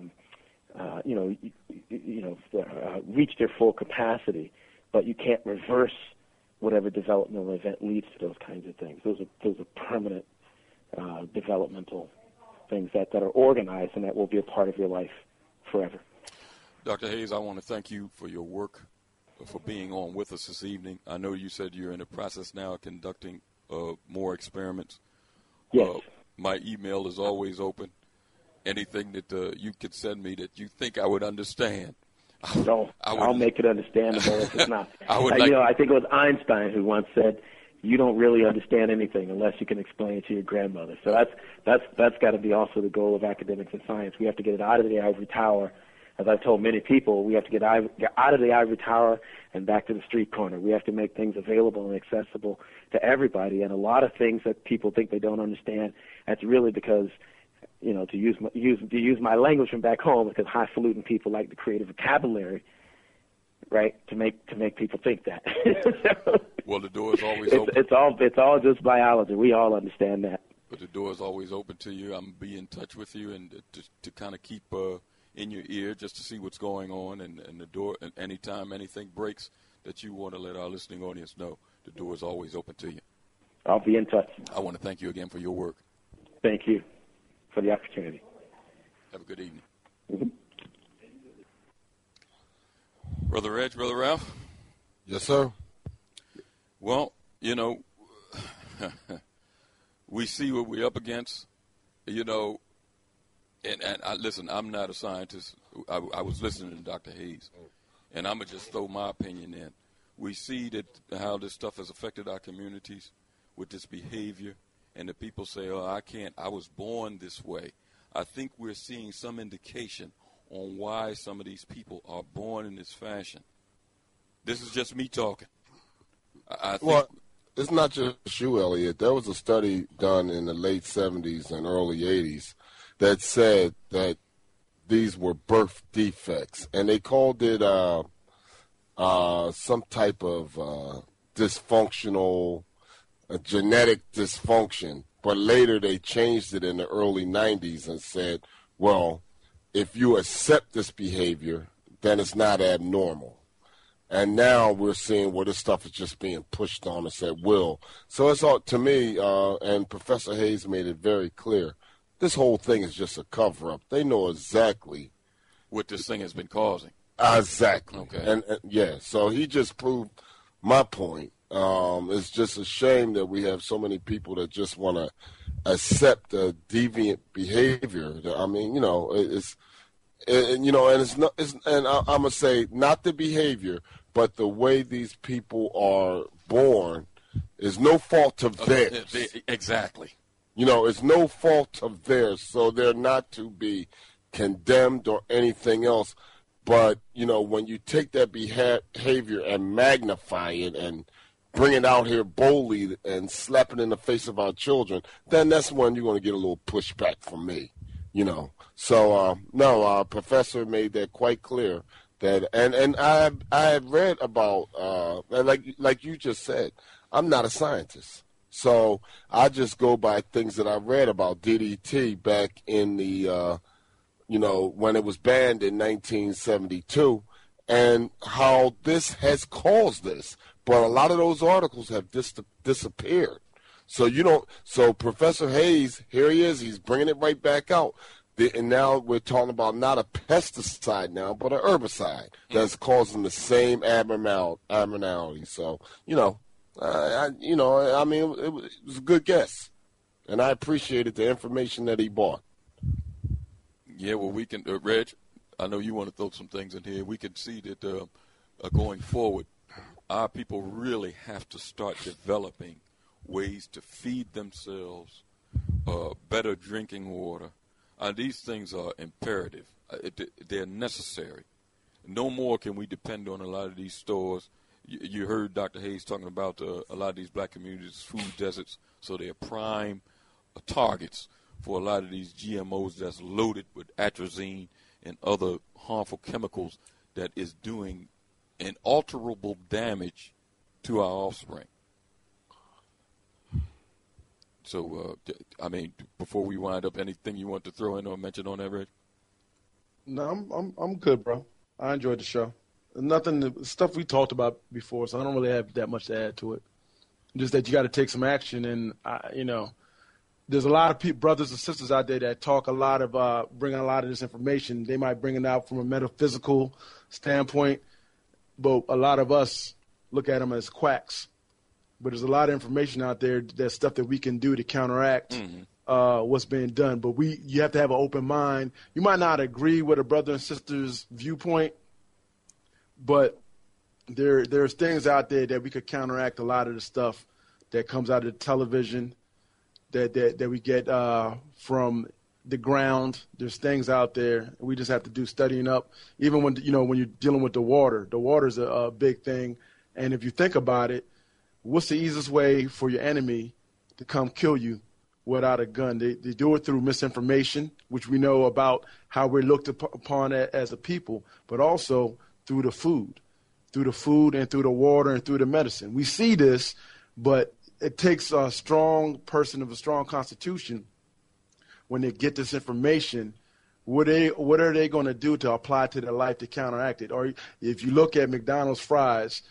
reach their full capacity. But you can't reverse whatever developmental event leads to those kinds of things. Those are permanent developmental things that are organized and that will be a part of your life forever. Dr. Hayes, I want to thank you for your work, for being on with us this evening. I know you said you're in the process now of conducting more experiments. Yes. My email is always open. Anything that you could send me that you think I would understand, I'll make it understandable if it's not. I think it was Einstein who once said, "You don't really understand anything unless you can explain it to your grandmother." So that's got to be also the goal of academics and science. We have to get it out of the ivory tower. As I've told many people, we have to get out of the ivory tower and back to the street corner. We have to make things available and accessible to everybody. And a lot of things that people think they don't understand, that's really because, to use my language from back home, because highfalutin people like to create a vocabulary, right, to make people think that. Well, the door is always open. It's all just biology. We all understand that. But the door is always open to you. I'm be in touch with you and to kind of keep in your ear just to see what's going on, and the door, and anytime anything breaks that you want to let our listening audience know, the door is always open to you. I'll be in touch. I want to thank you again for your work. Thank you for the opportunity. Have a good evening. Mm-hmm. Brother Reg, Brother Ralph? Yes, sir. Well, we see what we're up against, and listen, I'm not a scientist. I was listening to Dr. Hayes, and I'm going to just throw my opinion in. We see that how this stuff has affected our communities with this behavior, and the people say, I was born this way. I think we're seeing some indication on why some of these people are born in this fashion. This is just me talking. I think it's not just you, Elliot. There was a study done in the late 70s and early 80s that said that these were birth defects, and they called it some type of dysfunctional, genetic dysfunction. But later they changed it in the early 90s and said, well, if you accept this behavior, then it's not abnormal. And now we're seeing where this stuff is just being pushed on us at will. So it's all, to me, and Professor Hayes made it very clear, this whole thing is just a cover-up. They know exactly what this thing has been causing. Exactly. Okay. And so he just proved my point. It's just a shame that we have so many people that just want to accept the deviant behavior. I mean, I'm gonna say not the behavior, but the way these people are born is no fault of theirs. Exactly. It's no fault of theirs, so they're not to be condemned or anything else. But, when you take that behavior and magnify it and bring it out here boldly and slap it in the face of our children, then that's when you're going to get a little pushback from me. So Professor made that quite clear. That and I have read about like you just said, I'm not a scientist, so I just go by things that I read about DDT back in the when it was banned in 1972, and how this has caused this. But a lot of those articles have disappeared. So Professor Hayes, here he is. He's bringing it right back out. And now we're talking about not a pesticide now, but an herbicide that's causing the same abnormality. So, it was a good guess. And I appreciated the information that he brought. Yeah, well, we can, Reg, I know you want to throw some things in here. We can see that going forward, our people really have to start developing ways to feed themselves better drinking water. These things are imperative. They're necessary. No more can we depend on a lot of these stores. You heard Dr. Hayes talking about a lot of these black communities, food deserts, so they're prime targets for a lot of these GMOs that's loaded with atrazine and other harmful chemicals that is doing unalterable damage to our offspring. So, before we wind up, anything you want to throw in or mention on that, Reg? No, I'm good, bro. I enjoyed the show. Stuff we talked about before, so I don't really have that much to add to it. Just that you got to take some action, and there's a lot of brothers and sisters out there that talk a lot of, bring a lot of this information. They might bring it out from a metaphysical standpoint, but a lot of us look at them as quacks. But there's a lot of information out there. There's stuff that we can do to counteract what's being done. But you have to have an open mind. You might not agree with a brother and sister's viewpoint, but there's things out there that we could counteract a lot of the stuff that comes out of the television that we get from the ground. There's things out there. We just have to do studying up. Even when you're dealing with the water's a big thing. And if you think about it, what's the easiest way for your enemy to come kill you without a gun? They do it through misinformation, which we know about how we're looked upon as a people, but also through the food and through the water and through the medicine. We see this, but it takes a strong person of a strong constitution when they get this information. What are they going to do to apply to their life to counteract it? Or if you look at McDonald's fries,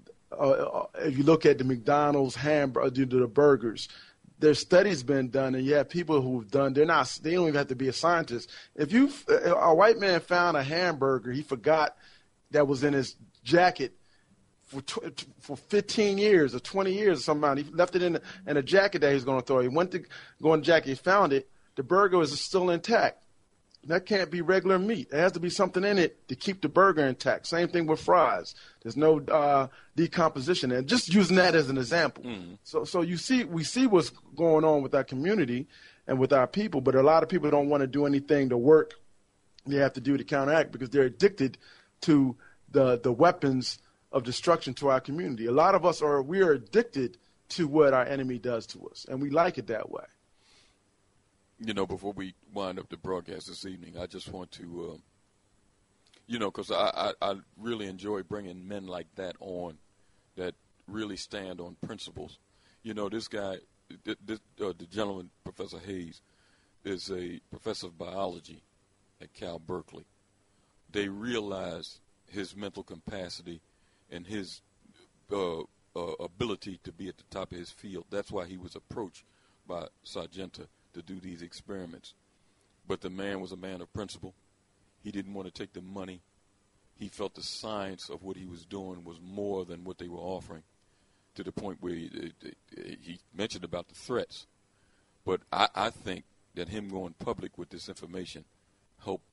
if you look at the McDonald's hamburger, the burgers, there's studies been done, and you have people who've done. They don't even have to be a scientist. If a white man found a hamburger, he forgot that was in his jacket for 15 years or 20 years or something. He left it in a jacket that he was going to throw. He went to go in the jacket. He found it. The burger is still intact. That can't be regular meat. There has to be something in it to keep the burger intact. Same thing with fries. There's no decomposition. And just using that as an example. So we see what's going on with our community and with our people, but a lot of people don't want to do anything to work they have to do to counteract because they're addicted to the weapons of destruction to our community. A lot of us we are addicted to what our enemy does to us, and we like it that way. Before we wind up the broadcast this evening, I just want to, because I really enjoy bringing men like that on that really stand on principles. This guy, the gentleman, Professor Hayes, is a professor of biology at Cal Berkeley. They realize his mental capacity and his ability to be at the top of his field. That's why he was approached by Sargenta to do these experiments. But the man was a man of principle. He didn't want to take the money. He felt the science of what he was doing was more than what they were offering, to the point where he mentioned about the threats. But I think that him going public with this information helped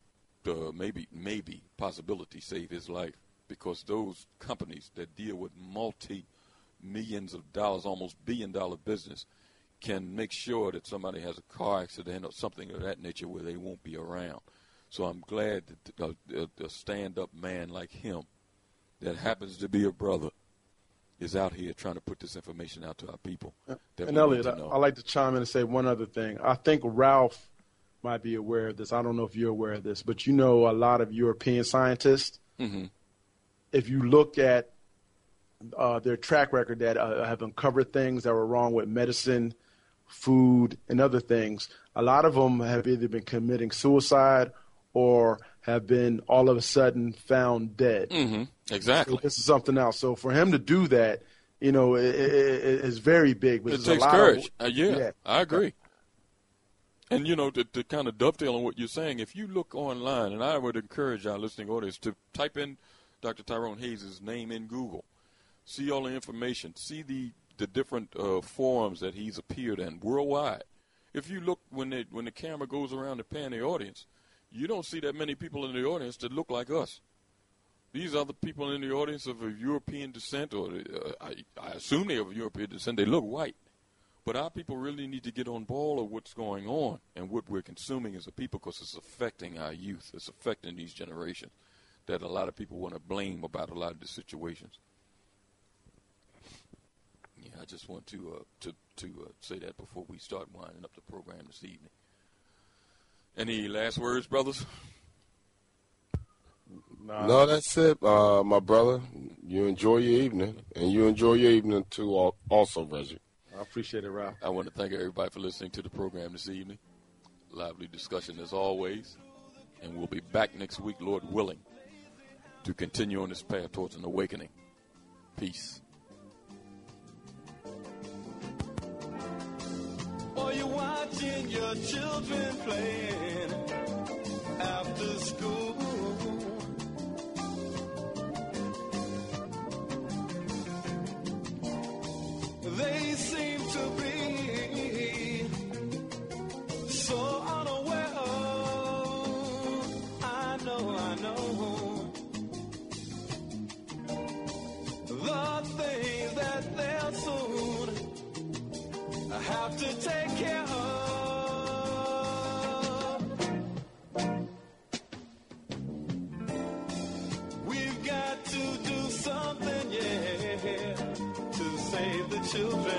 maybe possibility save his life, because those companies that deal with multi-millions of dollars, almost billion-dollar business, can make sure that somebody has a car accident or something of that nature where they won't be around. So I'm glad that a stand-up man like him that happens to be a brother is out here trying to put this information out to our people. And Elliot, I'd like to chime in and say one other thing. I think Ralph might be aware of this. I don't know if you're aware of this, but you know a lot of European scientists. Mm-hmm. If you look at their track record that have uncovered things that were wrong with medicine, food, and other things, a lot of them have either been committing suicide or have been all of a sudden found dead. Mm-hmm. Exactly. So this is something else. So for him to do that, you know, it is very big. It takes courage. Yeah, I agree. And, you know, to kind of dovetail on what you're saying, if you look online, and I would encourage our listening audience to type in Dr. Tyrone Hayes' name in Google, see all the information, see the different forums that he's appeared in worldwide. If you look, when the camera goes around to pan the audience, you don't see that many people in the audience that look like us. These are the people in the audience of a European descent, or I assume they're of European descent. They look white. But our people really need to get on board of what's going on and what we're consuming as a people, because it's affecting our youth. It's affecting these generations that a lot of people want to blame about a lot of the situations. Yeah, I just want to say that before we start winding up the program this evening. Any last words, brothers? No, that's it, my brother. You enjoy your evening, and you enjoy your evening too also, Reggie. I appreciate it, Ralph. I want to thank everybody for listening to the program this evening. Lively discussion as always. And we'll be back next week, Lord willing, to continue on this path towards an awakening. Peace. Or you're watching your children playing after school. They seem to be so unaware of, I know, the things that they'll soon have to take care of. We've got to do something, yeah, to save the children.